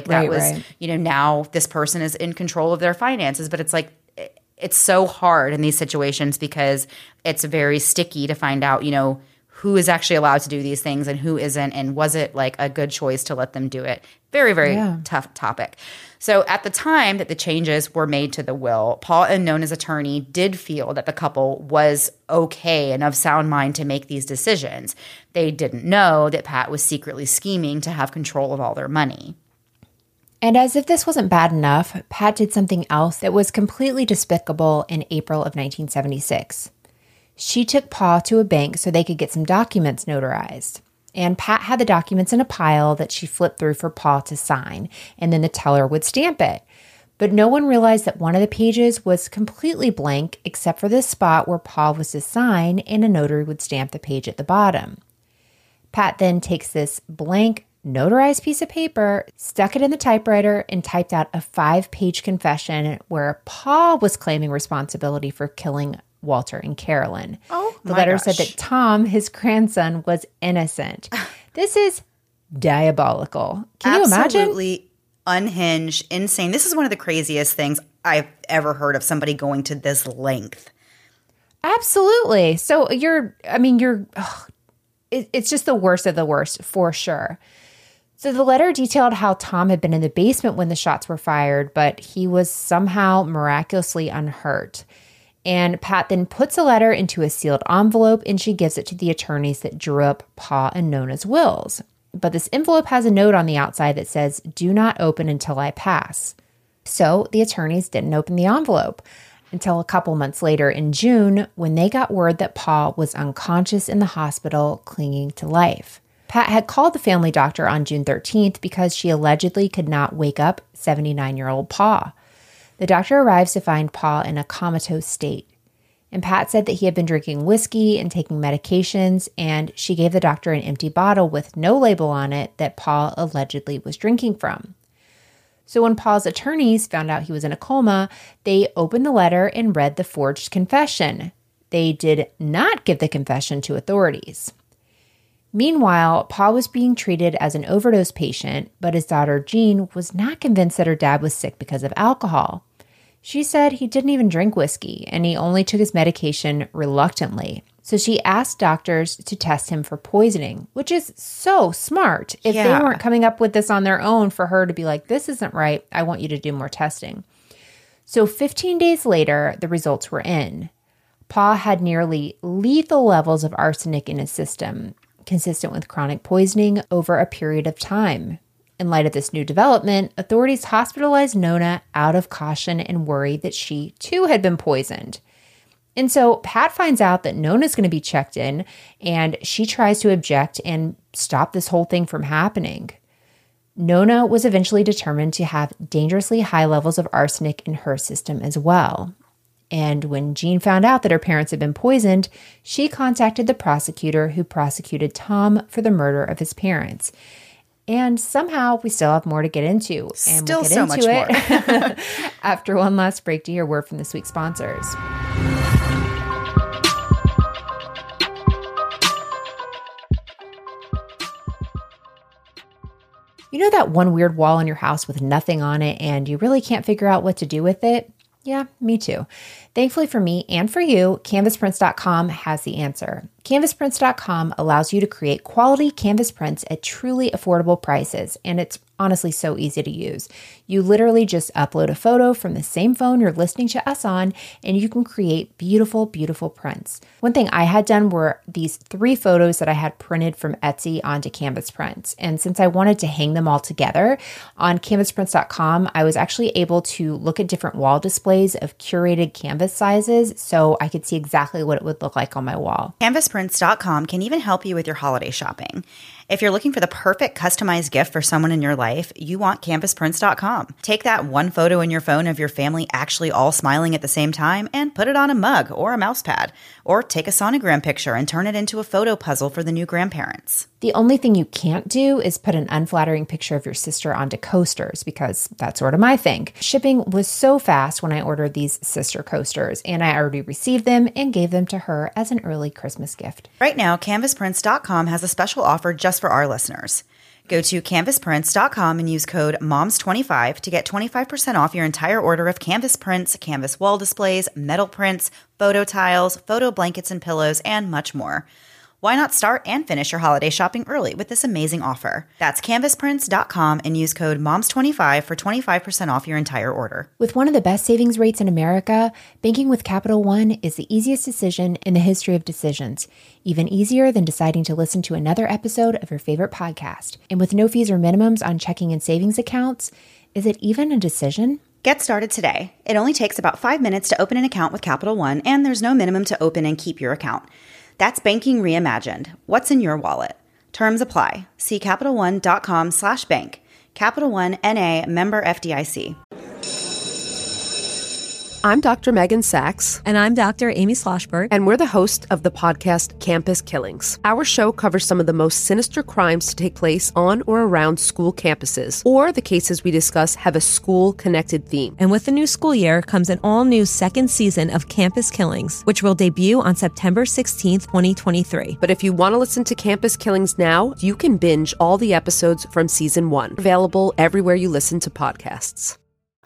Now this person is in control of their finances. But it's like, it's so hard in these situations because it's very sticky to find out, who is actually allowed to do these things and who isn't, and was it like a good choice to let them do it? Very, very tough topic. So at the time that the changes were made to the will, Paul and Nona's attorney did feel that the couple was okay and of sound mind to make these decisions. They didn't know that Pat was secretly scheming to have control of all their money. And as if this wasn't bad enough, Pat did something else that was completely despicable in April of 1976. She took Paul to a bank so they could get some documents notarized. And Pat had the documents in a pile that she flipped through for Paul to sign, and then the teller would stamp it. But no one realized that one of the pages was completely blank except for this spot where Paul was to sign, and a notary would stamp the page at the bottom. Pat then takes this blank notarized piece of paper, stuck it in the typewriter, and typed out a 5-page confession where Paul was claiming responsibility for killing Walter and Carolyn. The letter said that Tom, his grandson, was innocent. This is diabolical. Can you imagine? Absolutely unhinged, insane. This is one of the craziest things I've ever heard of somebody going to this length. Absolutely. So it's just the worst of the worst for sure. So the letter detailed how Tom had been in the basement when the shots were fired, but he was somehow miraculously unhurt. And Pat then puts a letter into a sealed envelope, and she gives it to the attorneys that drew up Pa and Nona's wills. But this envelope has a note on the outside that says, "Do not open until I pass." So the attorneys didn't open the envelope until a couple months later in June, when they got word that Pa was unconscious in the hospital, clinging to life. Pat had called the family doctor on June 13th because she allegedly could not wake up 79-year-old Pa. The doctor arrives to find Pa in a comatose state. And Pat said that he had been drinking whiskey and taking medications, and she gave the doctor an empty bottle with no label on it that Pa allegedly was drinking from. So when Pa's attorneys found out he was in a coma, they opened the letter and read the forged confession. They did not give the confession to authorities. Meanwhile, Pa was being treated as an overdose patient, but his daughter Jean was not convinced that her dad was sick because of alcohol. She said he didn't even drink whiskey, and he only took his medication reluctantly. So she asked doctors to test him for poisoning, which is so smart. If they weren't coming up with this on their own, for her to be like, this isn't right, I want you to do more testing. So 15 days later, the results were in. Pa had nearly lethal levels of arsenic in his system, consistent with chronic poisoning over a period of time. In light of this new development, authorities hospitalized Nona out of caution and worry that she too had been poisoned. And so Pat finds out that Nona's going to be checked in, and she tries to object and stop this whole thing from happening. Nona was eventually determined to have dangerously high levels of arsenic in her system as well. And when Jean found out that her parents had been poisoned, she contacted the prosecutor who prosecuted Tom for the murder of his parents. And somehow we still have more to get into. And still we'll get so into much it more. after one last break to hear word from this week's sponsors. You know that one weird wall in your house with nothing on it and you really can't figure out what to do with it? Yeah, me too. Thankfully for me and for you, CanvasPrints.com has the answer. CanvasPrints.com allows you to create quality canvas prints at truly affordable prices, and it's honestly so easy to use. You literally just upload a photo from the same phone you're listening to us on, and you can create beautiful, beautiful prints. One thing I had done were these 3 photos that I had printed from Etsy onto Canvas Prints. And since I wanted to hang them all together on CanvasPrints.com, I was actually able to look at different wall displays of curated canvas sizes so I could see exactly what it would look like on my wall. CanvasPrints.com can even help you with your holiday shopping. If you're looking for the perfect customized gift for someone in your life, you want CanvasPrints.com. Take that one photo in your phone of your family actually all smiling at the same time and put it on a mug or a mouse pad. Or take a sonogram picture and turn it into a photo puzzle for the new grandparents. The only thing you can't do is put an unflattering picture of your sister onto coasters, because that's sort of my thing. Shipping was so fast when I ordered these sister coasters, and I already received them and gave them to her as an early Christmas gift. Right now, CanvasPrints.com has a special offer just for our listeners. Go to CanvasPrints.com and use code MOMS25 to get 25% off your entire order of canvas prints, canvas wall displays, metal prints, photo tiles, photo blankets and pillows, and much more. Why not start and finish your holiday shopping early with this amazing offer? That's CanvasPrints.com and use code MOMS25 for 25% off your entire order. With one of the best savings rates in America, banking with Capital One is the easiest decision in the history of decisions. Even easier than deciding to listen to another episode of your favorite podcast. And with no fees or minimums on checking and savings accounts, is it even a decision? Get started today. It only takes about 5 minutes to open an account with Capital One, and there's no minimum to open and keep your account. That's banking reimagined. What's in your wallet? Terms apply. See CapitalOne.com/bank. Capital One, N.A., member FDIC. I'm Dr. Megan Sachs. And I'm Dr. Amy Schlossberg. And we're the host of the podcast Campus Killings. Our show covers some of the most sinister crimes to take place on or around school campuses, or the cases we discuss have a school-connected theme. And with the new school year comes an all-new second season of Campus Killings, which will debut on September 16th, 2023. But if you want to listen to Campus Killings now, you can binge all the episodes from Season 1. Available everywhere you listen to podcasts.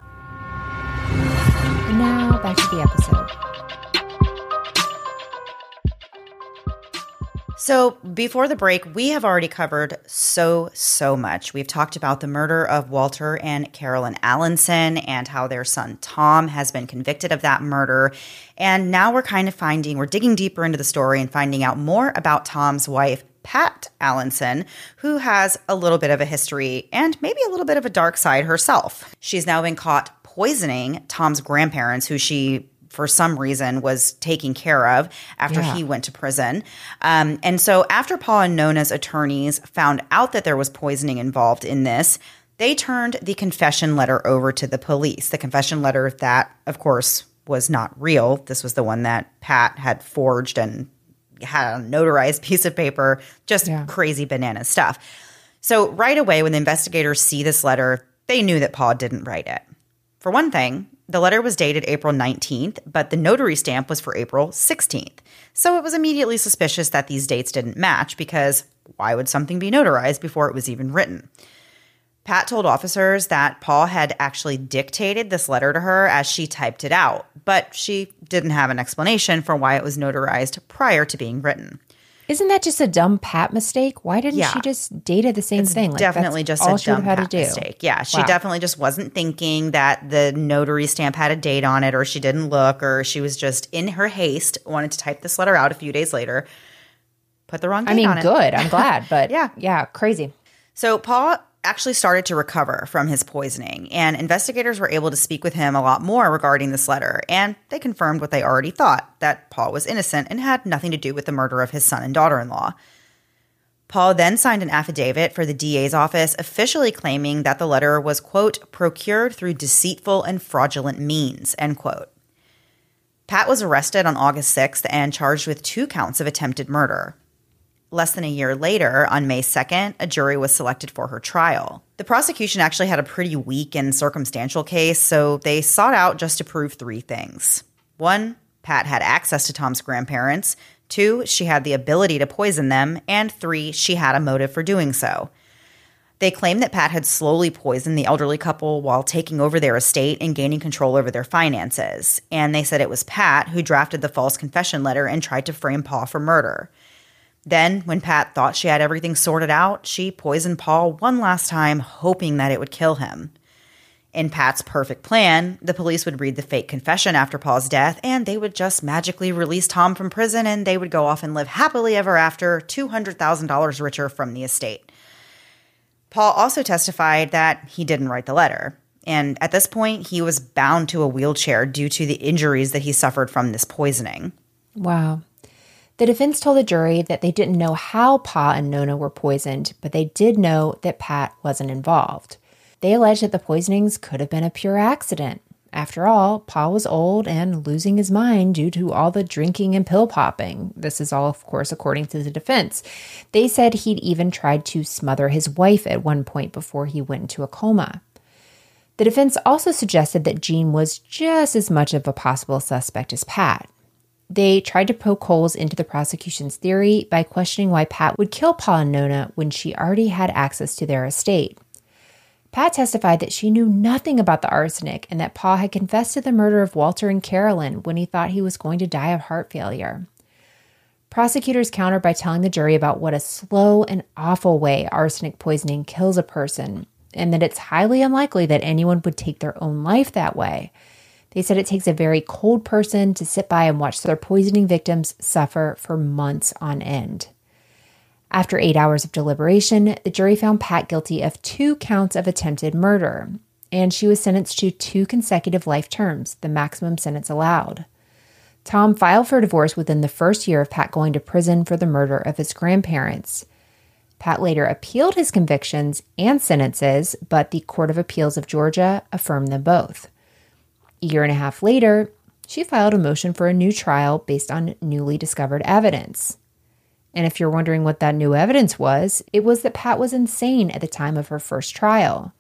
And now, back to the episode. So before the break, we have already covered so much. We've talked about the murder of Walter and Carolyn Allenson and how their son Tom has been convicted of that murder. And now we're digging deeper into the story and finding out more about Tom's wife, Pat Allenson, who has a little bit of a history and maybe a little bit of a dark side herself. She's now been caught poisoning Tom's grandparents, who she for some reason was taking care of after he went to prison. And so after Paul and Nona's attorneys found out that there was poisoning involved in this, they turned the confession letter over to the police. The confession letter that, of course, was not real. This was the one that Pat had forged and had a notarized piece of paper, just crazy banana stuff. So right away, when the investigators see this letter, they knew that Paul didn't write it. For one thing, the letter was dated April 19th, but the notary stamp was for April 16th. So it was immediately suspicious that these dates didn't match, because why would something be notarized before it was even written? Pat told officers that Paul had actually dictated this letter to her as she typed it out, but she didn't have an explanation for why it was notarized prior to being written. Isn't that just a dumb Pat mistake? Why didn't she just date it the same thing? Definitely just a dumb Pat mistake. Yeah, she definitely just wasn't thinking that the notary stamp had a date on it, or she didn't look, or she was just in her haste wanted to type this letter out a few days later, put the wrong date on it. Good. I'm glad, but yeah, crazy. So Paul actually started to recover from his poisoning, and investigators were able to speak with him a lot more regarding this letter, and they confirmed what they already thought, that Paul was innocent and had nothing to do with the murder of his son and daughter-in-law. Paul then signed an affidavit for the DA's office, officially claiming that the letter was, quote, procured through deceitful and fraudulent means, end quote. Pat was arrested on August 6th and charged with 2 counts of attempted murder. Less than a year later, on May 2nd, a jury was selected for her trial. The prosecution actually had a pretty weak and circumstantial case, so they sought out just to prove 3 things. 1, Pat had access to Tom's grandparents. 2, she had the ability to poison them. And 3, she had a motive for doing so. They claimed that Pat had slowly poisoned the elderly couple while taking over their estate and gaining control over their finances. And they said it was Pat who drafted the false confession letter and tried to frame Paul for murder. Then, when Pat thought she had everything sorted out, she poisoned Paul one last time, hoping that it would kill him. In Pat's perfect plan, the police would read the fake confession after Paul's death, and they would just magically release Tom from prison, and they would go off and live happily ever after, $200,000 richer from the estate. Paul also testified that he didn't write the letter, and at this point, he was bound to a wheelchair due to the injuries that he suffered from this poisoning. Wow. The defense told the jury that they didn't know how Pa and Nona were poisoned, but they did know that Pat wasn't involved. They alleged that the poisonings could have been a pure accident. After all, Pa was old and losing his mind due to all the drinking and pill popping. This is all, of course, according to the defense. They said he'd even tried to smother his wife at one point before he went into a coma. The defense also suggested that Jean was just as much of a possible suspect as Pat. They tried to poke holes into the prosecution's theory by questioning why Pat would kill Pa and Nona when she already had access to their estate. Pat testified that she knew nothing about the arsenic and that Pa had confessed to the murder of Walter and Carolyn when he thought he was going to die of heart failure. Prosecutors countered by telling the jury about what a slow and awful way arsenic poisoning kills a person, and that it's highly unlikely that anyone would take their own life that way. They said it takes a very cold person to sit by and watch their poisoning victims suffer for months on end. After 8 hours of deliberation, the jury found Pat guilty of 2 counts of attempted murder, and she was sentenced to 2 consecutive life terms, the maximum sentence allowed. Tom filed for divorce within the first year of Pat going to prison for the murder of his grandparents. Pat later appealed his convictions and sentences, but the Court of Appeals of Georgia affirmed them both. A year and a half later, she filed a motion for a new trial based on newly discovered evidence. And if you're wondering what that new evidence was, it was that Pat was insane at the time of her first trial.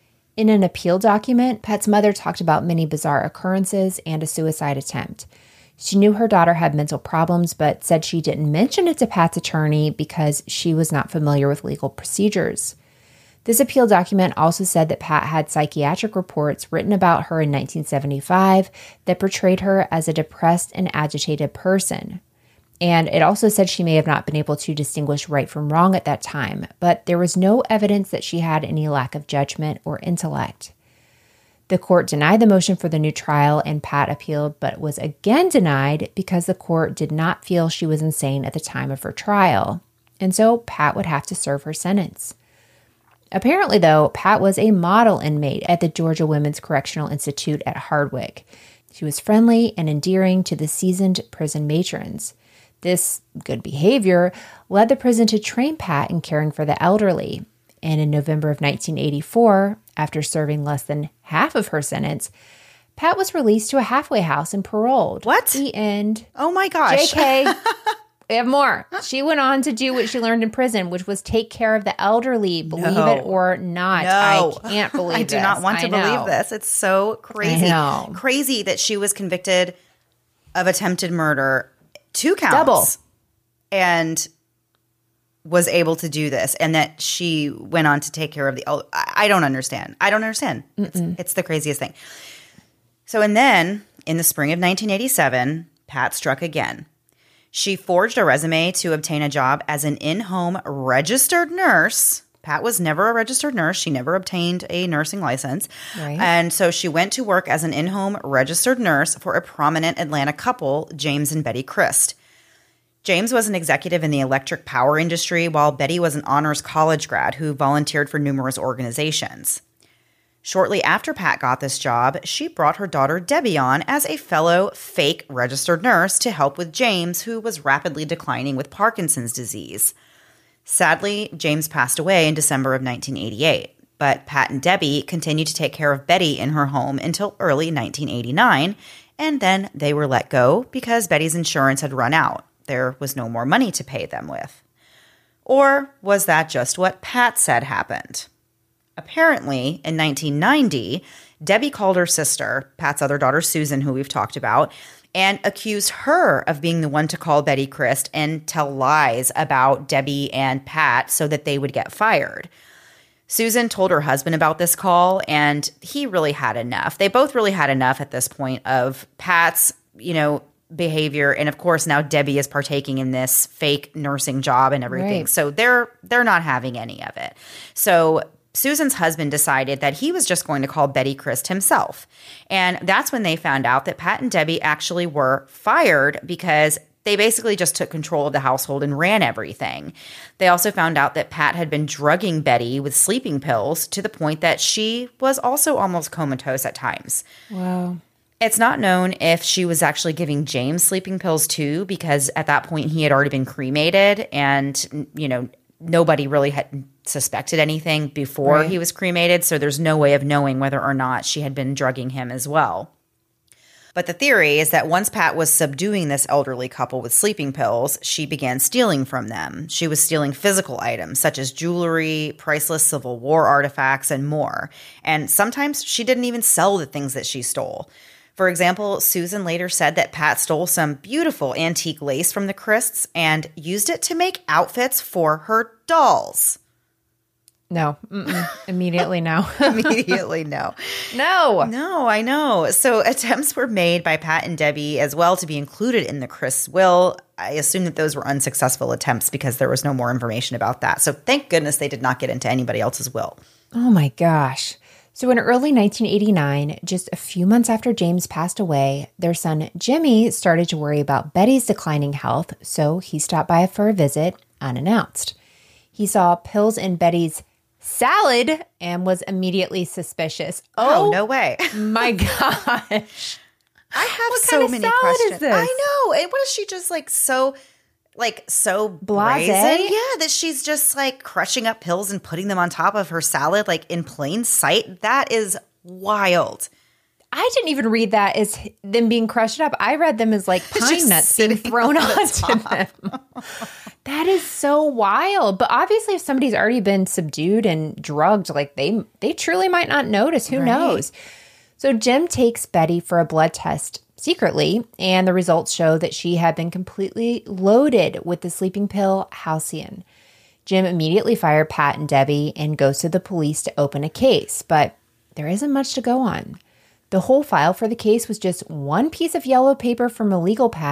In an appeal document, Pat's mother talked about many bizarre occurrences and a suicide attempt. She knew her daughter had mental problems, but said she didn't mention it to Pat's attorney because she was not familiar with legal procedures. This appeal document also said that Pat had psychiatric reports written about her in 1975 that portrayed her as a depressed and agitated person. And it also said she may have not been able to distinguish right from wrong at that time, but there was no evidence that she had any lack of judgment or intellect. The court denied the motion for the new trial, and Pat appealed, but was again denied because the court did not feel she was insane at the time of her trial. And so Pat would have to serve her sentence. Apparently, though, Pat was a model inmate at the Georgia Women's Correctional Institute at Hardwick. She was friendly and endearing to the seasoned prison matrons. This good behavior led the prison to train Pat in caring for the elderly. And in November of 1984, after serving less than half of her sentence, Pat was released to a halfway house and paroled. What? The end. Oh my gosh. JK. We have more. She went on to do what she learned in prison, which was take care of the elderly, believe it or not. No. I can't believe I do not want to believe this. It's so crazy. I know. Crazy that she was convicted of attempted murder, 2 counts. Double. And was able to do this, and that she went on to take care of the elderly. I don't understand. It's the craziest thing. So, and then in the spring of 1987, Pat struck again. She forged a resume to obtain a job as an in-home registered nurse. Pat was never a registered nurse. She never obtained a nursing license. Right. And so she went to work as an in-home registered nurse for a prominent Atlanta couple, James and Betty Christ. James was an executive in the electric power industry, while Betty was an honors college grad who volunteered for numerous organizations. Shortly after Pat got this job, she brought her daughter Debbie on as a fellow fake registered nurse to help with James, who was rapidly declining with Parkinson's disease. Sadly, James passed away in December of 1988, but Pat and Debbie continued to take care of Betty in her home until early 1989, and then they were let go because Betty's insurance had run out. There was no more money to pay them with. Or was that just what Pat said happened? Apparently, in 1990, Debbie called her sister, Pat's other daughter Susan, who we've talked about, and accused her of being the one to call Betty Christ and tell lies about Debbie and Pat so that they would get fired. Susan told her husband about this call, and he really had enough. They both really had enough at this point of Pat's, behavior, and of course now Debbie is partaking in this fake nursing job and everything. Right. So they're not having any of it. So Susan's husband decided that he was just going to call Betty Christ himself. And that's when they found out that Pat and Debbie actually were fired because they basically just took control of the household and ran everything. They also found out that Pat had been drugging Betty with sleeping pills to the point that she was also almost comatose at times. Wow. It's not known if she was actually giving James sleeping pills too, because at that point he had already been cremated and, nobody really had suspected anything before he was cremated. So there's no way of knowing whether or not she had been drugging him as well. But the theory is that once Pat was subduing this elderly couple with sleeping pills, she began stealing from them. She was stealing physical items such as jewelry, priceless Civil War artifacts, and more. And sometimes she didn't even sell the things that she stole. For example, Susan later said that Pat stole some beautiful antique lace from the Christs and used it to make outfits for her dolls. No. Immediately no. Immediately no. No, I know. So attempts were made by Pat and Debbie as well to be included in the Christ's will. I assume that those were unsuccessful attempts because there was no more information about that. So thank goodness they did not get into anybody else's will. Oh my gosh. So in early 1989, just a few months after James passed away, their son Jimmy started to worry about Betty's declining health, so he stopped by for a visit unannounced. He saw pills in Betty's salad and was immediately suspicious. Oh, no way. My gosh. I have What so kind of many salad questions. is this? I know. And what is she just so Blasé? brazen? Yeah, that she's just crushing up pills and putting them on top of her salad in plain sight. That is wild. I didn't even read that as them being crushed up. I read them as pine nuts being thrown onto them. That is so wild. But obviously if somebody's already been subdued and drugged, they truly might not notice. Who knows? So Jim takes Betty for a blood test secretly, and the results show that she had been completely loaded with the sleeping pill Halcion. Jim immediately fired Pat and Debbie and goes to the police to open a case, but there isn't much to go on. The whole file for the case was just one piece of yellow paper from a legal pad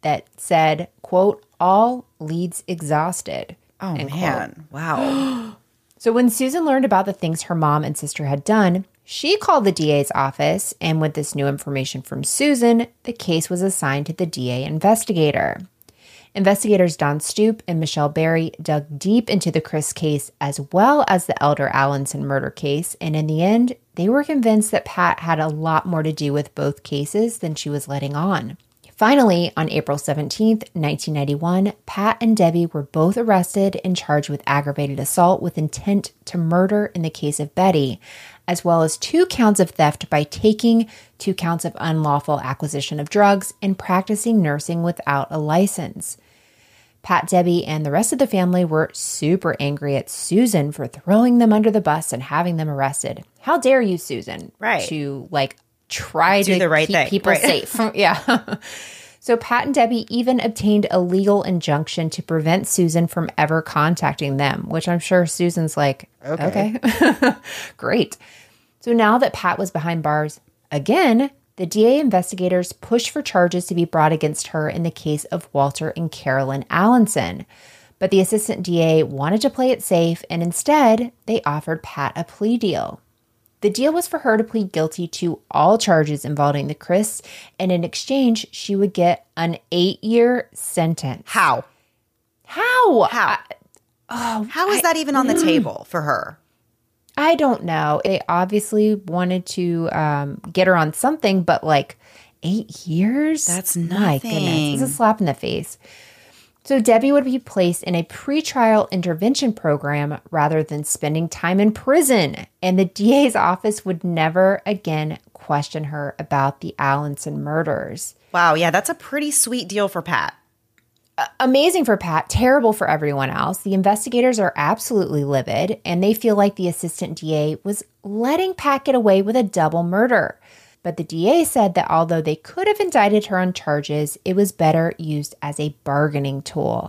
that said, quote, all leads exhausted. Oh, man. Wow. So when Susan learned about the things her mom and sister had done, she called the DA's office, and with this new information from Susan, the case was assigned to the DA investigator. Investigators Don Stoop and Michelle Berry dug deep into the Chris case as well as the Elder Allenson murder case, and in the end, they were convinced that Pat had a lot more to do with both cases than she was letting on. Finally, on April 17th, 1991, Pat and Debbie were both arrested and charged with aggravated assault with intent to murder in the case of Betty, as well as 2 counts of theft by taking, 2 counts of unlawful acquisition of drugs, and practicing nursing without a license. Pat, Debbie, and the rest of the family were super angry at Susan for throwing them under the bus and having them arrested. How dare you, Susan? Right. To try do to the right keep thing. people safe. Yeah. So Pat and Debbie even obtained a legal injunction to prevent Susan from ever contacting them, which I'm sure Susan's like, okay. Great. So now that Pat was behind bars again, the DA investigators pushed for charges to be brought against her in the case of Walter and Carolyn Allenson. But the assistant DA wanted to play it safe, and instead, they offered Pat a plea deal. The deal was for her to plead guilty to all charges involving the Chris, and in exchange, she would get an 8-year sentence. How? How is that even on the table for her? I don't know. They obviously wanted to get her on something, but 8 years? That's nothing. My goodness. It's a slap in the face. So Debbie would be placed in a pretrial intervention program rather than spending time in prison. And the DA's office would never again question her about the Allenson murders. Wow. Yeah, that's a pretty sweet deal for Pat. Amazing for Pat, terrible for everyone else. The investigators are absolutely livid, and they feel like the assistant DA was letting Pat get away with a double murder. But the DA said that although they could have indicted her on charges, it was better used as a bargaining tool.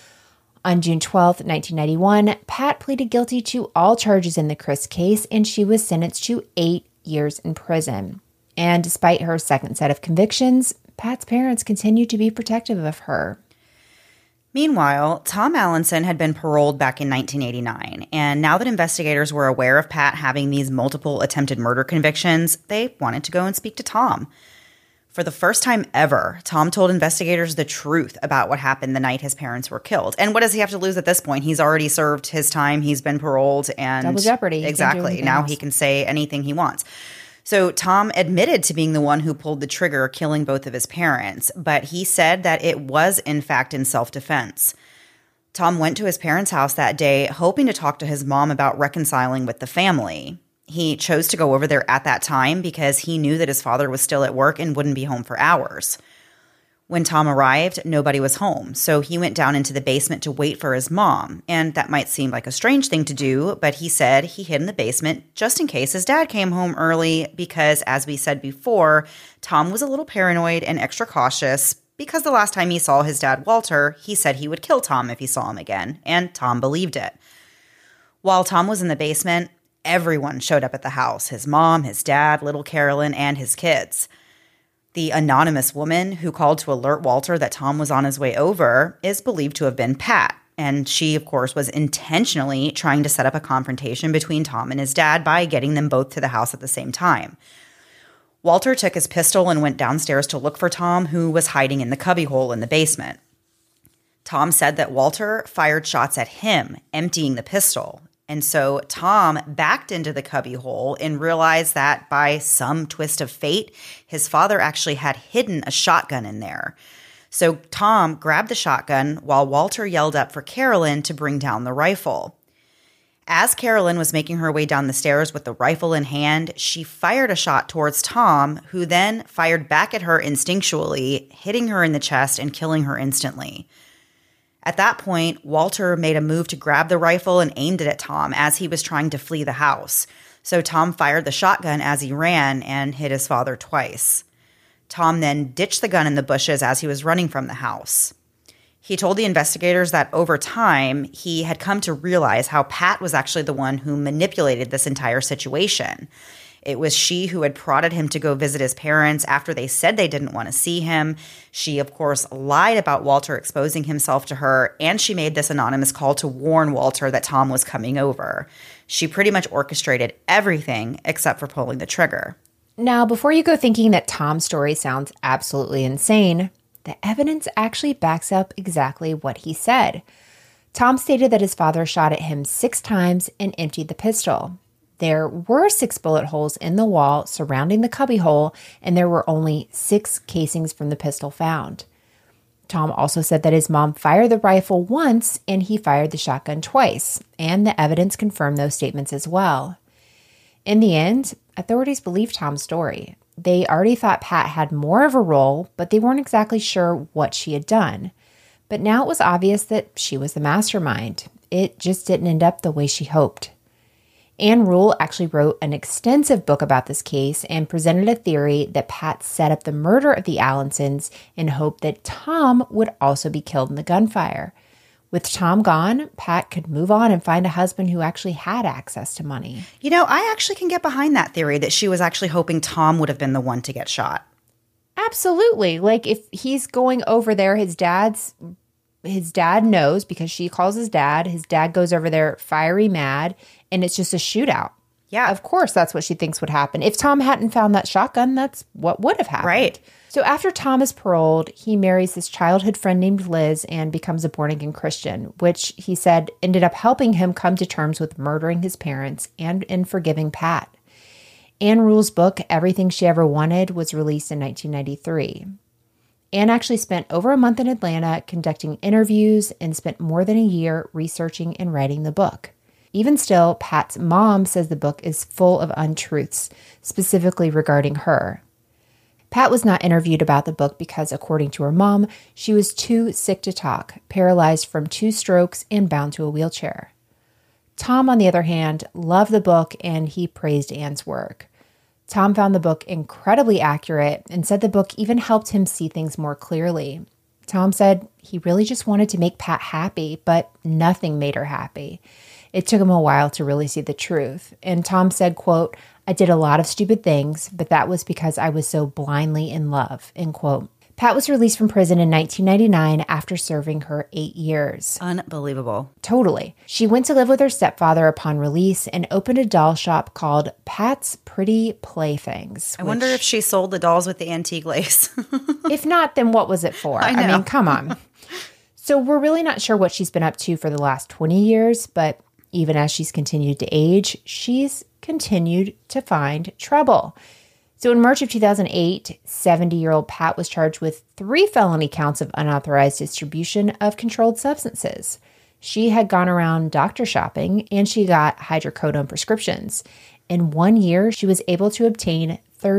On June 12, 1991, Pat pleaded guilty to all charges in the Chris case, and she was sentenced to 8 years in prison. And despite her second set of convictions, Pat's parents continued to be protective of her. Meanwhile, Tom Allenson had been paroled back in 1989, and now that investigators were aware of Pat having these multiple attempted murder convictions, they wanted to go and speak to Tom. For the first time ever, Tom told investigators the truth about what happened the night his parents were killed. And what does he have to lose at this point? He's already served his time. He's been paroled. And double jeopardy. Exactly. Now he can say anything he wants. So Tom admitted to being the one who pulled the trigger, killing both of his parents, but he said that it was, in fact, in self-defense. Tom went to his parents' house that day, hoping to talk to his mom about reconciling with the family. He chose to go over there at that time because he knew that his father was still at work and wouldn't be home for hours. When Tom arrived, nobody was home, so he went down into the basement to wait for his mom. And that might seem like a strange thing to do, but he said he hid in the basement just in case his dad came home early because, as we said before, Tom was a little paranoid and extra cautious because the last time he saw his dad, Walter, he said he would kill Tom if he saw him again, and Tom believed it. While Tom was in the basement, everyone showed up at the house: his mom, his dad, little Carolyn, and his kids. The anonymous woman who called to alert Walter that Tom was on his way over is believed to have been Pat, and she, of course, was intentionally trying to set up a confrontation between Tom and his dad by getting them both to the house at the same time. Walter took his pistol and went downstairs to look for Tom, who was hiding in the cubbyhole in the basement. Tom said that Walter fired shots at him, emptying the pistol. And so Tom backed into the cubbyhole and realized that by some twist of fate, his father actually had hidden a shotgun in there. So Tom grabbed the shotgun while Walter yelled up for Carolyn to bring down the rifle. As Carolyn was making her way down the stairs with the rifle in hand, she fired a shot towards Tom, who then fired back at her instinctually, hitting her in the chest and killing her instantly. At that point, Walter made a move to grab the rifle and aimed it at Tom as he was trying to flee the house. So Tom fired the shotgun as he ran and hit his father twice. Tom then ditched the gun in the bushes as he was running from the house. He told the investigators that over time, he had come to realize how Pat was actually the one who manipulated this entire situation. It was she who had prodded him to go visit his parents after they said they didn't want to see him. She, of course, lied about Walter exposing himself to her, and she made this anonymous call to warn Walter that Tom was coming over. She pretty much orchestrated everything except for pulling the trigger. Now, before you go thinking that Tom's story sounds absolutely insane, the evidence actually backs up exactly what he said. Tom stated that his father shot at him 6 times and emptied the pistol. There were 6 bullet holes in the wall surrounding the cubbyhole, and there were only 6 casings from the pistol found. Tom also said that his mom fired the rifle once and he fired the shotgun twice, and the evidence confirmed those statements as well. In the end, authorities believed Tom's story. They already thought Pat had more of a role, but they weren't exactly sure what she had done. But now it was obvious that she was the mastermind. It just didn't end up the way she hoped. Ann Rule actually wrote an extensive book about this case and presented a theory that Pat set up the murder of the Allensons in hope that Tom would also be killed in the gunfire. With Tom gone, Pat could move on and find a husband who actually had access to money. You know, I actually can get behind that theory that she was actually hoping Tom would have been the one to get shot. Absolutely. Like, if he's going over there, his dad knows because she calls his dad. His dad goes over there fiery mad, and it's just a shootout. Yeah. Of course, that's what she thinks would happen. If Tom hadn't found that shotgun, that's what would have happened. Right. So after Tom is paroled, he marries this childhood friend named Liz and becomes a born-again Christian, which he said ended up helping him come to terms with murdering his parents and in forgiving Pat. Ann Rule's book, Everything She Ever Wanted, was released in 1993. Ann actually spent over a month in Atlanta conducting interviews and spent more than a year researching and writing the book. Even still, Pat's mom says the book is full of untruths, specifically regarding her. Pat was not interviewed about the book because, according to her mom, she was too sick to talk, paralyzed from 2 strokes, and bound to a wheelchair. Tom, on the other hand, loved the book and he praised Ann's work. Tom found the book incredibly accurate and said the book even helped him see things more clearly. Tom said he really just wanted to make Pat happy, but nothing made her happy. It took him a while to really see the truth. And Tom said, quote, "I did a lot of stupid things, but that was because I was so blindly in love," end quote. Pat was released from prison in 1999 after serving her 8 years. Unbelievable. Totally. She went to live with her stepfather upon release and opened a doll shop called Pat's Pretty Playthings. I wonder if she sold the dolls with the antique lace. If not, then what was it for? I mean, come on. So we're really not sure what she's been up to for the last 20 years, but even as she's continued to age, she's continued to find trouble. So in March of 2008, 70-year-old Pat was charged with 3 felony counts of unauthorized distribution of controlled substances. She had gone around doctor shopping and she got hydrocodone prescriptions. In 1 year, she was able to obtain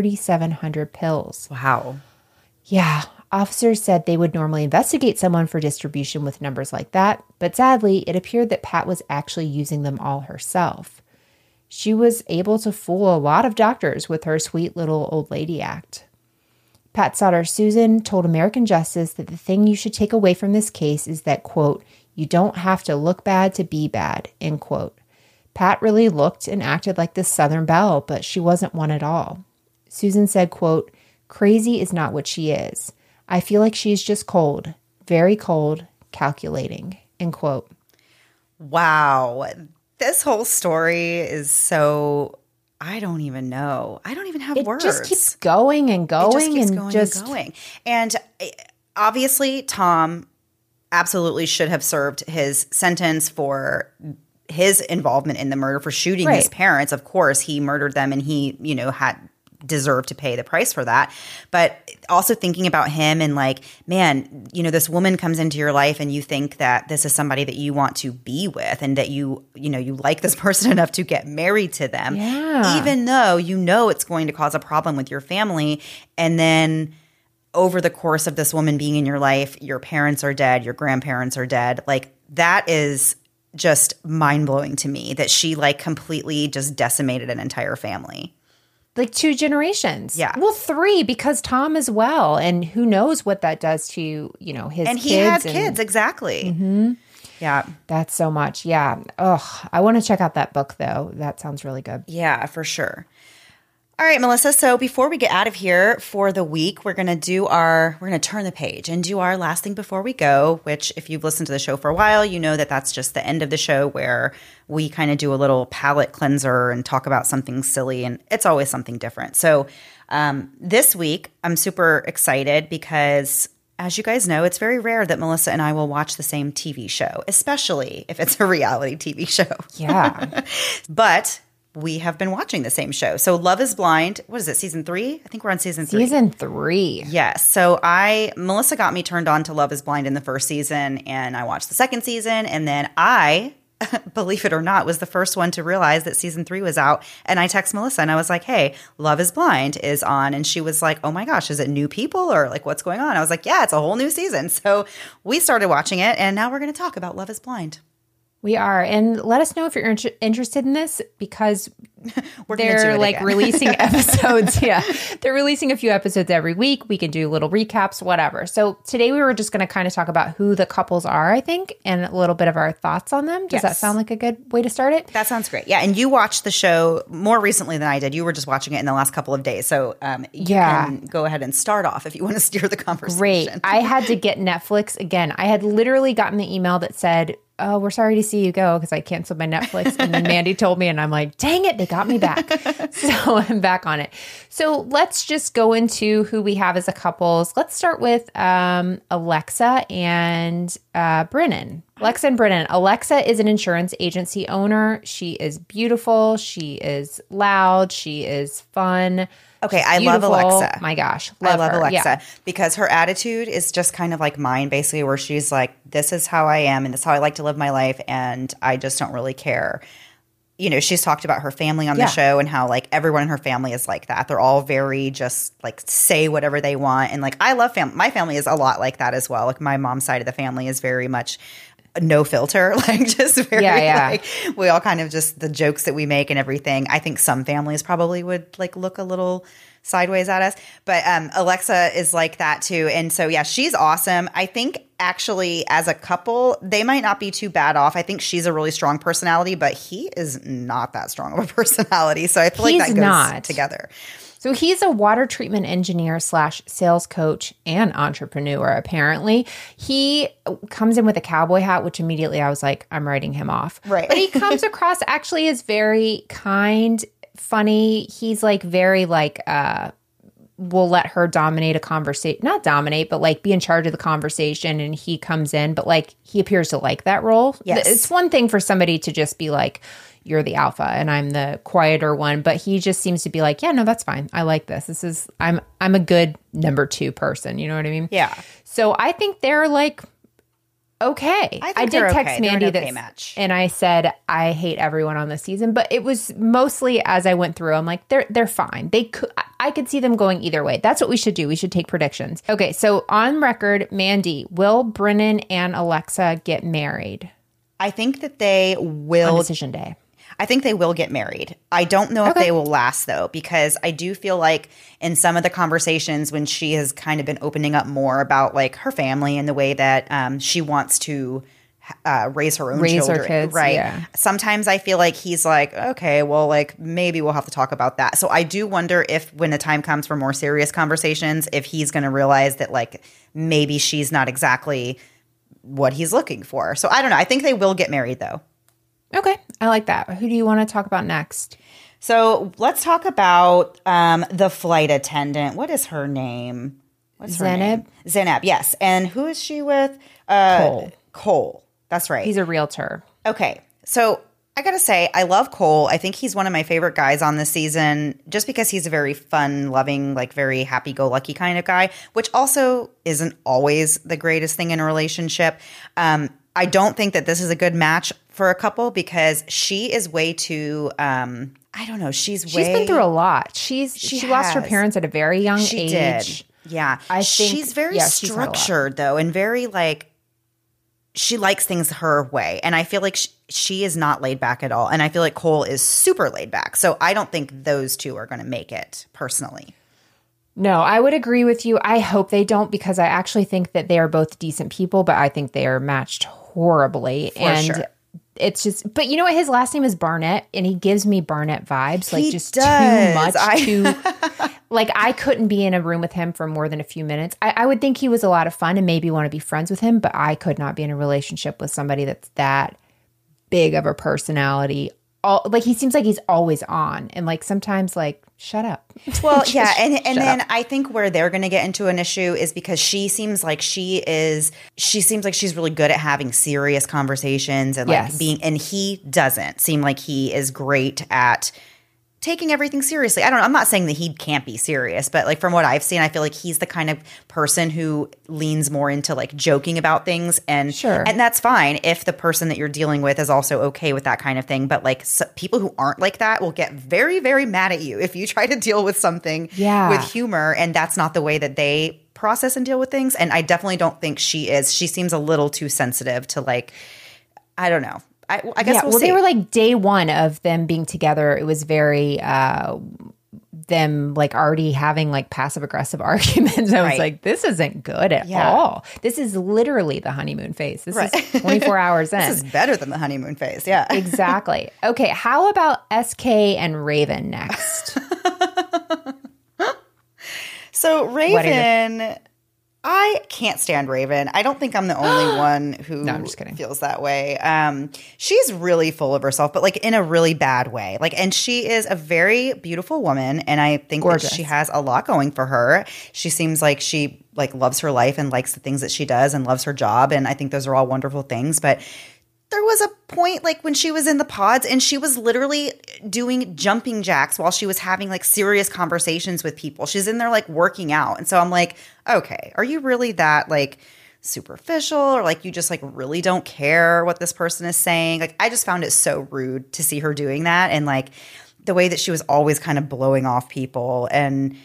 3,700 pills. Wow. Yeah, officers said they would normally investigate someone for distribution with numbers like that, but sadly, it appeared that Pat was actually using them all herself. She was able to fool a lot of doctors with her sweet little old lady act. Pat's daughter, Susan, told American Justice that the thing you should take away from this case is that, quote, "You don't have to look bad to be bad," end quote. Pat really looked and acted like this Southern belle, but she wasn't one at all. Susan said, quote, "Crazy is not what she is. I feel like she's just cold, very cold, calculating," end quote. Wow. This whole story is so, I don't even know. I don't even have words. It just keeps going and going and going. And obviously, Tom absolutely should have served his sentence for his involvement in the murder, for shooting his parents. Of course, he murdered them and he, had deserved to pay the price for that. But also thinking about him and like, man, this woman comes into your life and you think that this is somebody that you want to be with and that you like this person enough to get married to them, even though it's going to cause a problem with your family. And then over the course of this woman being in your life, your parents are dead, your grandparents are dead. Like, that is just mind-blowing to me that she like completely just decimated an entire family. Like 2 generations. Yeah. Well, 3 because Tom as well. And who knows what that does to, his kids. And he had kids, exactly. Mm-hmm. Yeah. That's so much. Yeah. Oh, I want to check out that book, though. That sounds really good. Yeah, for sure. All right, Melissa. So before we get out of here for the week, we're going to turn the page and do our last thing before we go, which if you've listened to the show for a while, you know that that's just the end of the show where we kind of do a little palate cleanser and talk about something silly, and it's always something different. So this week, I'm super excited because, as you guys know, it's very rare that Melissa and I will watch the same TV show, especially if it's a reality TV show. Yeah. But we have been watching the same show. So Love is Blind, what is it, season 3? I think we're on season 3. Season 3. Yes. So Melissa got me turned on to Love is Blind in the first season, and I watched the second season, and then I, believe it or not, was the first one to realize that season 3 was out. And I text Melissa and I was like, hey, Love is Blind is on. And she was like, oh my gosh, is it new people or like what's going on? I was like, yeah, it's a whole new season. So we started watching it, and now we're going to talk about Love is Blind. We are. And let us know if you're interested in this, because they're like releasing episodes. Yeah. They're releasing a few episodes every week. We can do little recaps, whatever. So today we were just going to kind of talk about who the couples are, I think, and a little bit of our thoughts on them. Does that sound like a good way to start it? That sounds great. Yeah. And you watched the show more recently than I did. You were just watching it in the last couple of days. So you can go ahead and start off if you want to steer the conversation. Great. I had to get Netflix again. I had literally gotten the email that said, oh, we're sorry to see you go because I canceled my Netflix. And then Mandy told me, and I'm like, dang it, they got me back. So I'm back on it. So let's just go into who we have as a couples. Let's start with Alexa and Brennan. Alexa and Brennan. Alexa is an insurance agency owner. She is beautiful. She is loud. She is fun. Okay, I love Alexa. My gosh. I love Alexa because her attitude is just kind of like mine, basically, where she's like, this is how I am and this is how I like to live my life, and I just don't really care. You know, she's talked about her family on the show and how like everyone in her family is like that. They're all very just like say whatever they want. And like I love my family is a lot like that as well. Like my mom's side of the family is very much no filter, like just very like we all kind of just the jokes that we make and everything. I think some families probably would like look a little sideways at us, but Alexa is like that too. And so yeah, she's awesome. I think actually as a couple, they might not be too bad off. I think she's a really strong personality, but he is not that strong of a personality. So I feel like that goes together. So he's a water treatment engineer / sales coach and entrepreneur, apparently. He comes in with a cowboy hat, which immediately I was like, I'm writing him off. Right. But he comes across actually as very kind, funny. He's like very like, will let her dominate a conversation. Not dominate, but like be in charge of the conversation. And he comes in, but like he appears to like that role. Yes. It's one thing for somebody to just be like, you're the alpha and I'm the quieter one, but he just seems to be like, yeah, no, that's fine. I like this. I'm a good number 2 person. You know what I mean? Yeah. So I think they're like, okay. I did text Mandy that match. And I said, I hate everyone on this season, but it was mostly as I went through, I'm like, they're fine. I could see them going either way. That's what we should do. We should take predictions. Okay. So on record, Mandy, will Brennan and Alexa get married? I think that they will. On decision day. I think they will get married. I don't know if they will last, though, because I do feel like in some of the conversations when she has kind of been opening up more about like her family and the way that she wants to raise her own children. Her kids, right. Yeah. Sometimes I feel like he's like, okay, well, like maybe we'll have to talk about that. So I do wonder if when the time comes for more serious conversations, if he's going to realize that like maybe she's not exactly what he's looking for. So I don't know. I think they will get married, though. Okay. I like that. Who do you want to talk about next? So let's talk about the flight attendant. What is her name? What's her name? Zainab, yes. And who is she with? Cole. That's right. He's a realtor. Okay. So I got to say, I love Cole. I think he's one of my favorite guys on this season just because he's a very fun, loving, like very happy-go-lucky kind of guy, which also isn't always the greatest thing in a relationship. I don't think that this is a good match for a couple because she is way too I don't know. She's been through a lot. She lost her parents at a very young age. She did. Yeah. I think she's very structured though, and very like she likes things her way. And I feel like she is not laid back at all. And I feel like Cole is super laid back. So I don't think those two are going to make it personally. No, I would agree with you. I hope they don't because I actually think that they are both decent people, but I think they are matched horribly. For sure. it's just, but you know what? His last name is Barnett, and he gives me Barnett vibes. Like, He just does. too much. Like, I couldn't be in a room with him for more than a few minutes. I would think he was a lot of fun and maybe want to be friends with him, but I could not be in a relationship with somebody that's that big of a personality. Like, he seems like he's always on, and like sometimes like, shut up. Well, yeah, and then I think where they're going to get into an issue is because she seems like she's really good at having serious conversations and like and he doesn't seem like he is great at taking everything seriously. I don't know. I'm not saying that he can't be serious, but like from what I've seen, I feel like he's the kind of person who leans more into like joking about things, and and that's fine if the person that you're dealing with is also okay with that kind of thing. But like people who aren't like that will get very, very mad at you if you try to deal with something with humor, and that's not the way that they process and deal with things. And I definitely don't think she is. She seems a little too sensitive to like, I don't know. I guess we'll see. They were like day one of them being together. It was very them like already having like passive aggressive arguments. I was like, this isn't good at all. This is literally the honeymoon phase. This is 24 hours in. This is better than the honeymoon phase. Yeah, exactly. Okay, how about SK and Raven next? So Raven, I can't stand Raven. I don't think I'm the only one who I'm just kidding. Feels that way. She's really full of herself, but like in a really bad way. Like, and she is a very beautiful woman, and I think that she has a lot going for her. She seems like she like loves her life and likes the things that she does and loves her job, and I think those are all wonderful things. But there was a point like when she was in the pods and she was literally doing jumping jacks while she was having like serious conversations with people. She's in there like working out. And so I'm like, okay, are you really that like superficial, or like you just like really don't care what this person is saying? Like, I just found it so rude to see her doing that, and like the way that she was always kind of blowing off people. And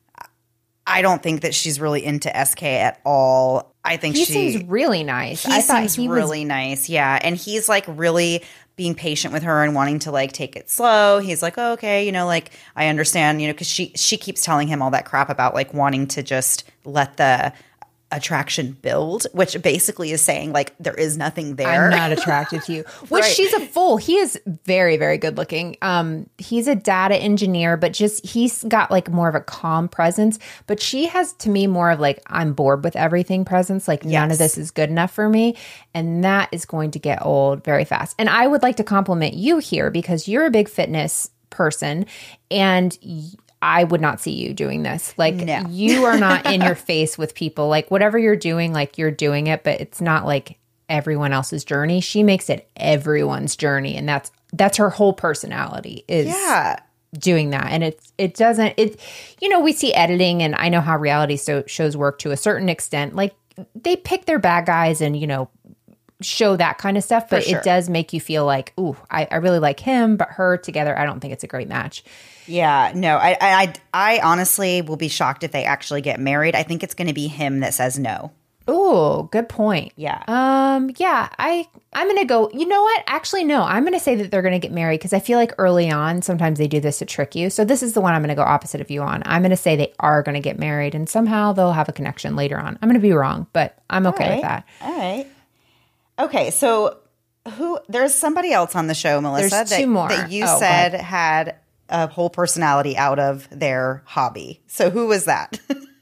I don't think that she's really into SK at all. I think he seems really nice. I thought he was really nice. Yeah. And he's like really being patient with her and wanting to like take it slow. He's like, oh, okay, you know, like I understand, you know, because she keeps telling him all that crap about like wanting to just let the attraction build, which basically is saying like there is nothing there. I'm not attracted to you. Which she's a fool. He is very, very good looking. He's a data engineer, but just he's got like more of a calm presence. But she has, to me, more of like I'm bored with everything presence. Like none of this is good enough for me. And that is going to get old very fast. And I would like to compliment you here because you're a big fitness person, and I would not see you doing this. Like, you are not in your face with people. Like, whatever you're doing, like, you're doing it, but it's not like everyone else's journey. She makes it everyone's journey. And that's her whole personality is doing that. And it doesn't, you know, we see editing, and I know how reality shows work to a certain extent. Like, they pick their bad guys and, you know, show that kind of stuff. But it does make you feel like, ooh, I really like him, but her together, I don't think it's a great match. Yeah, no, I honestly will be shocked if they actually get married. I think it's going to be him that says no. Oh, good point. Yeah. I'm going to go, you know what? Actually, no, I'm going to say that they're going to get married because I feel like early on, sometimes they do this to trick you. So this is the one I'm going to go opposite of you on. I'm going to say they are going to get married and somehow they'll have a connection later on. I'm going to be wrong, but I'm okay with that. All right. Okay. So there's somebody else on the show, Melissa, there's two more. That you said had a whole personality out of their hobby. So who was that?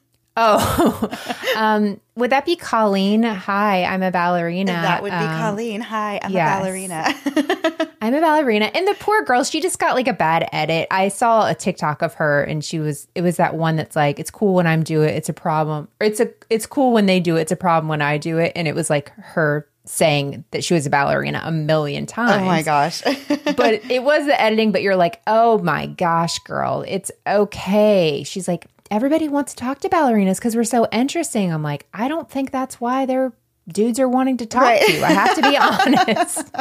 Would that be Colleen? Hi, I'm a ballerina. That would be Colleen. Hi, I'm a ballerina. I'm a ballerina. And the poor girl, she just got like a bad edit. I saw a TikTok of her, and it was that one that's like, it's cool when I do it, it's a problem. Or it's cool when they do it, it's a problem when I do it. And it was like her saying that she was a ballerina a million times. Oh my gosh. But it was the editing, but you're like, oh my gosh, girl, it's okay. She's like, everybody wants to talk to ballerinas because we're so interesting. I'm like, I don't think that's why their dudes are wanting to talk to you. I have to be honest.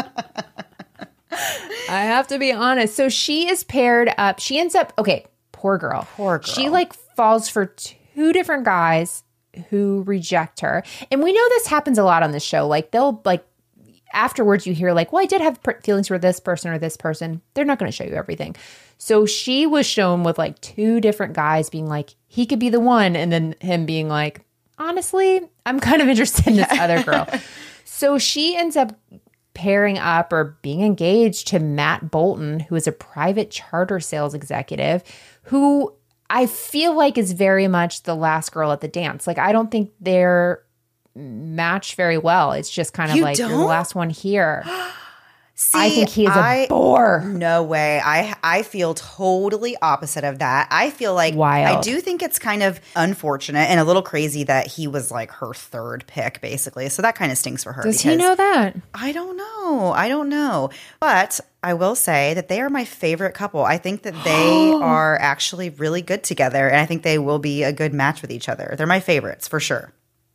I have to be honest. So she is paired up. She ends up, okay, poor girl. She like falls for two different guys who reject her. And we know this happens a lot on the show. Like they'll like afterwards you hear like, well, I did have feelings for this person or this person. They're not going to show you everything. So she was shown with like two different guys being like, he could be the one. And then him being like, honestly, I'm kind of interested in this other girl. So she ends up pairing up or being engaged to Matt Bolton, who is a private charter sales executive, who I feel like is very much the last girl at the dance. Like, I don't think they're matched very well. It's just kind of you're the last one here. See, I think he is a bore. No way. I feel totally opposite of that. I feel like Wild. I do think it's kind of unfortunate and a little crazy that he was like her third pick, basically. So that kind of stinks for her. Does he know that? I don't know. But I will say that they are my favorite couple. I think that they are actually really good together, and I think they will be a good match with each other. They're my favorites for sure.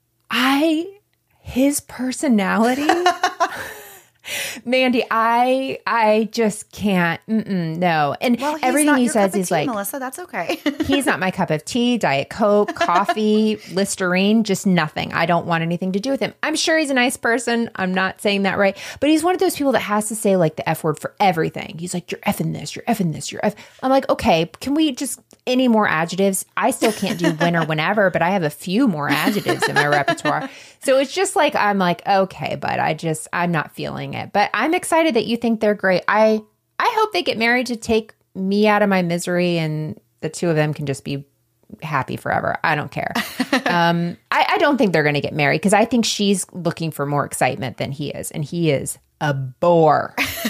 His personality... Mandy, I just can't. No. And everything he says is like, Melissa, that's okay. He's not my cup of tea, Diet Coke, coffee, Listerine, just nothing. I don't want anything to do with him. I'm sure he's a nice person. I'm not saying that right. But he's one of those people that has to say like the F word for everything. He's like, you're effing this, you're effing this, you're F. I'm like, okay, can we just, any more adjectives? I still can't do when or whenever, but I have a few more adjectives in my repertoire. So it's just like, I'm like, okay, but I'm not feeling it. But I'm excited that you think they're great. I hope they get married to take me out of my misery and the two of them can just be happy forever. I don't care. I don't think they're going to get married because I think she's looking for more excitement than he is. And he is a bore.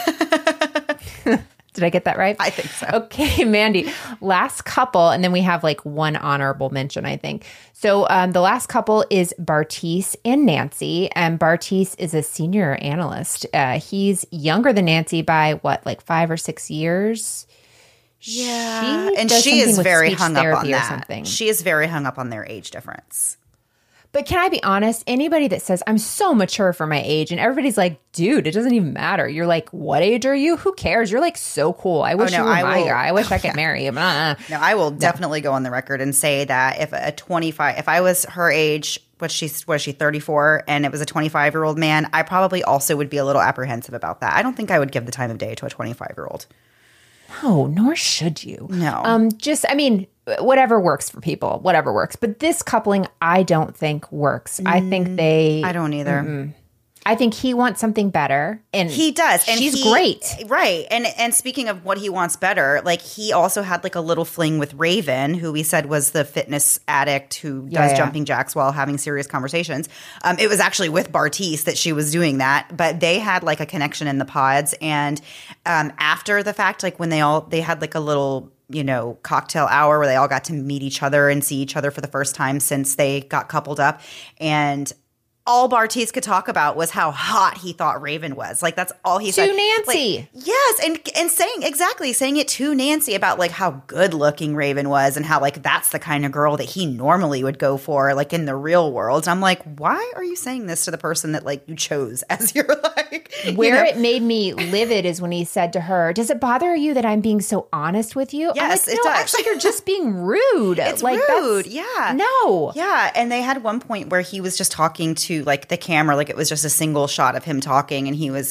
Did I get that right? I think so. Okay, Mandy, last couple, and then we have like one honorable mention, I think. So the last couple is Bartise and Nancy, and Bartise is a senior analyst. He's younger than Nancy by like 5 or 6 years. Yeah, she is very hung up on that. She is very hung up on their age difference. But can I be honest? Anybody that says, I'm so mature for my age, and everybody's like, dude, it doesn't even matter. You're like, what age are you? Who cares? You're like so cool. I wish you were my guy. I wish I could marry him. No, I will definitely go on the record and say that if I was her age, was she 34, and it was a 25-year-old man, I probably also would be a little apprehensive about that. I don't think I would give the time of day to a 25-year-old. No, nor should you. No. Whatever works for people, whatever works. But this coupling, I don't think works. I think I don't either. I think he wants something better. And he does. And she's great. Right. And speaking of what he wants better, like he also had like a little fling with Raven, who we said was the fitness addict who does jumping jacks while having serious conversations. It was actually with Bartise that she was doing that. But they had like a connection in the pods. And after the fact, like when they had like a little cocktail hour where they all got to meet each other and see each other for the first time since they got coupled up. And all Bartise could talk about was how hot he thought Raven was. Like, that's all he said. To Nancy. Like, yes, and saying it to Nancy about, like, how good-looking Raven was and how, like, that's the kind of girl that he normally would go for, like, in the real world. And I'm like, why are you saying this to the person that, like, you chose as your, like... Where it made me livid is when he said to her, does it bother you that I'm being so honest with you? Yes, like, it does. Actually, you're just being rude. It's like, rude, yeah. No. Yeah, and they had one point where he was just talking to, like, the camera, like it was just a single shot of him talking, and he was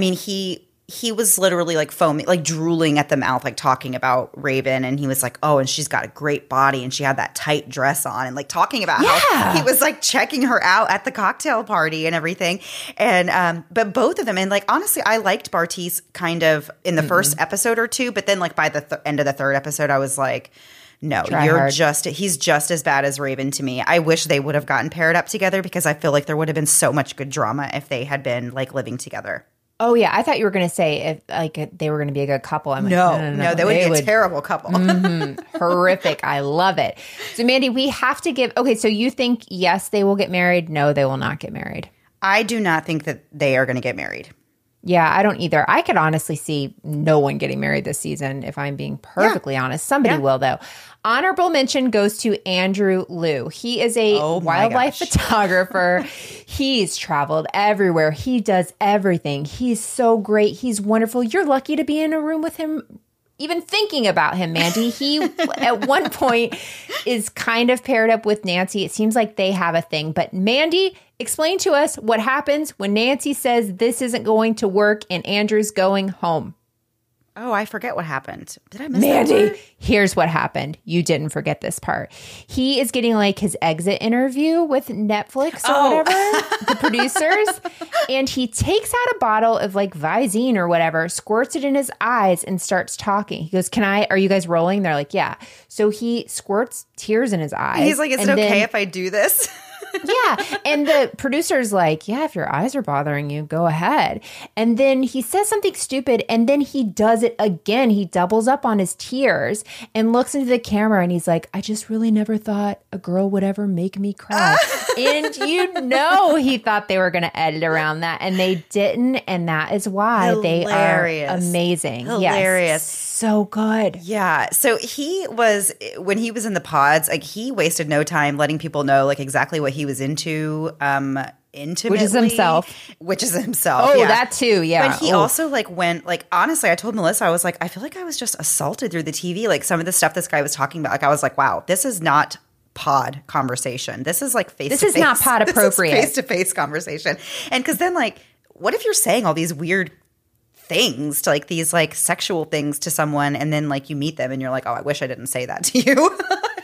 literally like foaming, like drooling at the mouth, like talking about Raven, and he was like, oh, and she's got a great body, and she had that tight dress on, and like talking about how he was like checking her out at the cocktail party and everything. And but both of them, and like honestly, I liked Bartise kind of in the first episode or two, but then like by the end of the third episode, I was like, no, he's just as bad as Raven to me. I wish they would have gotten paired up together because I feel like there would have been so much good drama if they had been like living together. Oh, yeah. I thought you were going to say if like they were going to be a good couple. I'm like, no, they would be a terrible couple. Horrific. I love it. So, Mandy, we have to give – okay, so you think, yes, they will get married. No, they will not get married. I do not think that they are going to get married. Yeah, I don't either. I could honestly see no one getting married this season, if I'm being perfectly honest. Somebody will, though. Honorable mention goes to Andrew Liu. He is a wildlife photographer. He's traveled everywhere. He does everything. He's so great. He's wonderful. You're lucky to be in a room with him. Even thinking about him, Mandy, he at one point is kind of paired up with Nancy. It seems like they have a thing. But Mandy, explain to us what happens when Nancy says this isn't going to work and Andrew's going home. Oh, I forget what happened. Did I miss Mandy, that part? Here's what happened. You didn't forget this part. He is getting like his exit interview with Netflix or whatever, the producers. And he takes out a bottle of like Visine or whatever, squirts it in his eyes and starts talking. He goes, are you guys rolling? They're like, yeah. So he squirts tears in his eyes. He's like, is it okay if I do this? Yeah. And the producer's like, yeah, if your eyes are bothering you, go ahead. And then he says something stupid and then he does it again. He doubles up on his tears and looks into the camera and he's like, I just really never thought a girl would ever make me cry. And he thought they were going to edit around that and they didn't. And that is why they are amazing. Hilarious. Yes, so good. Yeah. So when he was in the pods, like he wasted no time letting people know like exactly what he was into intimately. Which is himself. Oh, yeah. That too. Yeah. But he also like went like, honestly, I told Melissa, I was like, I feel like I was just assaulted through the TV. Like some of the stuff this guy was talking about, like I was like, wow, this is not pod conversation. This is like face-to-face. This is not pod appropriate. Face-to-face conversation. And because then like, what if you're saying all these weird things to like these like sexual things to someone and then like you meet them and you're like, oh, I wish I didn't say that to you.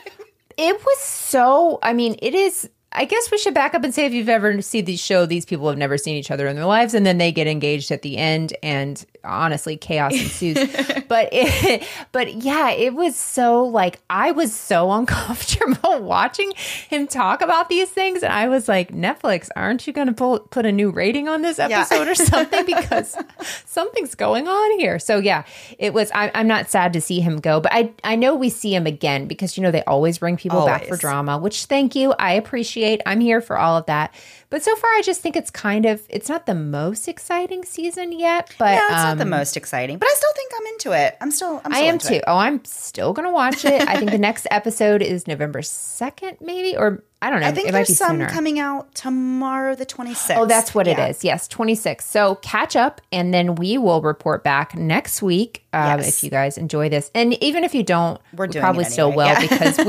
It was so, I mean, it is, I guess we should back up and say if you've ever seen these show, these people have never seen each other in their lives and then they get engaged at the end and honestly chaos ensues. But yeah, it was so like, I was so uncomfortable watching him talk about these things. And I was like, Netflix, aren't you going to put a new rating on this episode or something? Because something's going on here. So yeah, it was, I'm not sad to see him go, but I know we see him again because, they always bring people back for drama, which thank you. I appreciate. I'm here for all of that. But so far, I just think it's not the most exciting season yet. But yeah, it's not the most exciting. But I still think I'm into it. I'm still I am into too. It. Oh, I'm still going to watch it. I think the next episode is November 2nd, maybe, or I don't know. I think there's some coming out tomorrow, the 26th. Oh, that's what it is. Yes, 26th. So catch up, and then we will report back next week if you guys enjoy this. And even if you don't, we probably still will because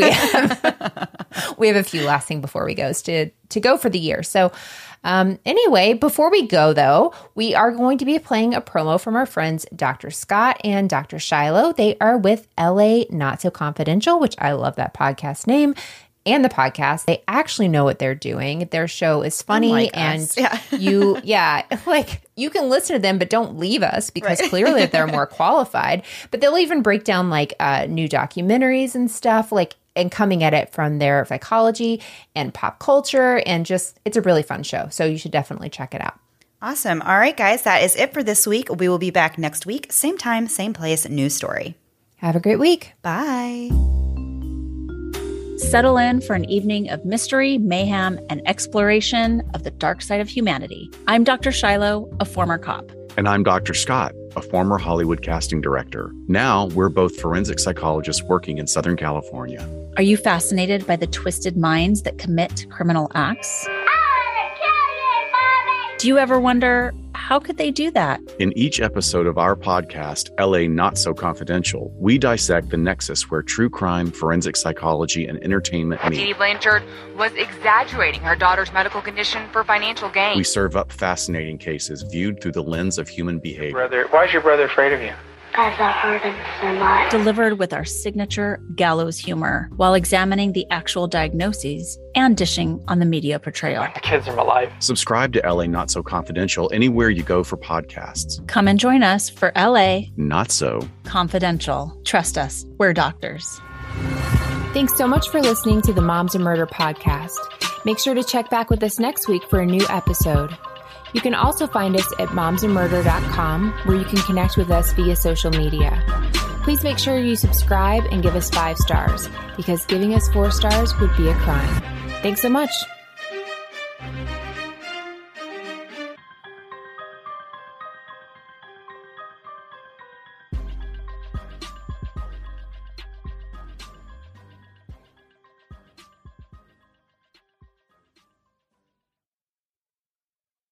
we have a few last things before we go to go for the year. So anyway, before we go, though, we are going to be playing a promo from our friends Dr. Scott and Dr. Shiloh. They are with LA Not So Confidential, which I love that podcast name. And the podcast, they actually know what they're doing. Their show is funny and you can listen to them, but don't leave us because clearly they're more qualified. But they'll even break down like new documentaries and stuff and coming at it from their psychology and pop culture. And just, it's a really fun show. So you should definitely check it out. Awesome. All right, guys, that is it for this week. We will be back next week. Same time, same place, new story. Have a great week. Bye. Settle in for an evening of mystery, mayhem, and exploration of the dark side of humanity. I'm Dr. Shiloh, a former cop. And I'm Dr. Scott, a former Hollywood casting director. Now we're both forensic psychologists working in Southern California. Are you fascinated by the twisted minds that commit criminal acts? I want to kill you, Mommy! Do you ever wonder, how could they do that? In each episode of our podcast, LA Not So Confidential, we dissect the nexus where true crime, forensic psychology, and entertainment meet. Dee Blanchard was exaggerating her daughter's medical condition for financial gain. We serve up fascinating cases viewed through the lens of human behavior. Why is your brother afraid of you? Because I hurt him so much. Delivered with our signature gallows humor while examining the actual diagnoses and dishing on the media portrayal. The kids are my life. Subscribe to LA Not So Confidential anywhere you go for podcasts. Come and join us for LA Not So Confidential. Trust us, we're doctors. Thanks so much for listening to the Moms and Murder podcast. Make sure to check back with us next week for a new episode. You can also find us at momsandmurder.com, where you can connect with us via social media. Please make sure you subscribe and give us 5 stars, because giving us 4 stars would be a crime. Thanks so much.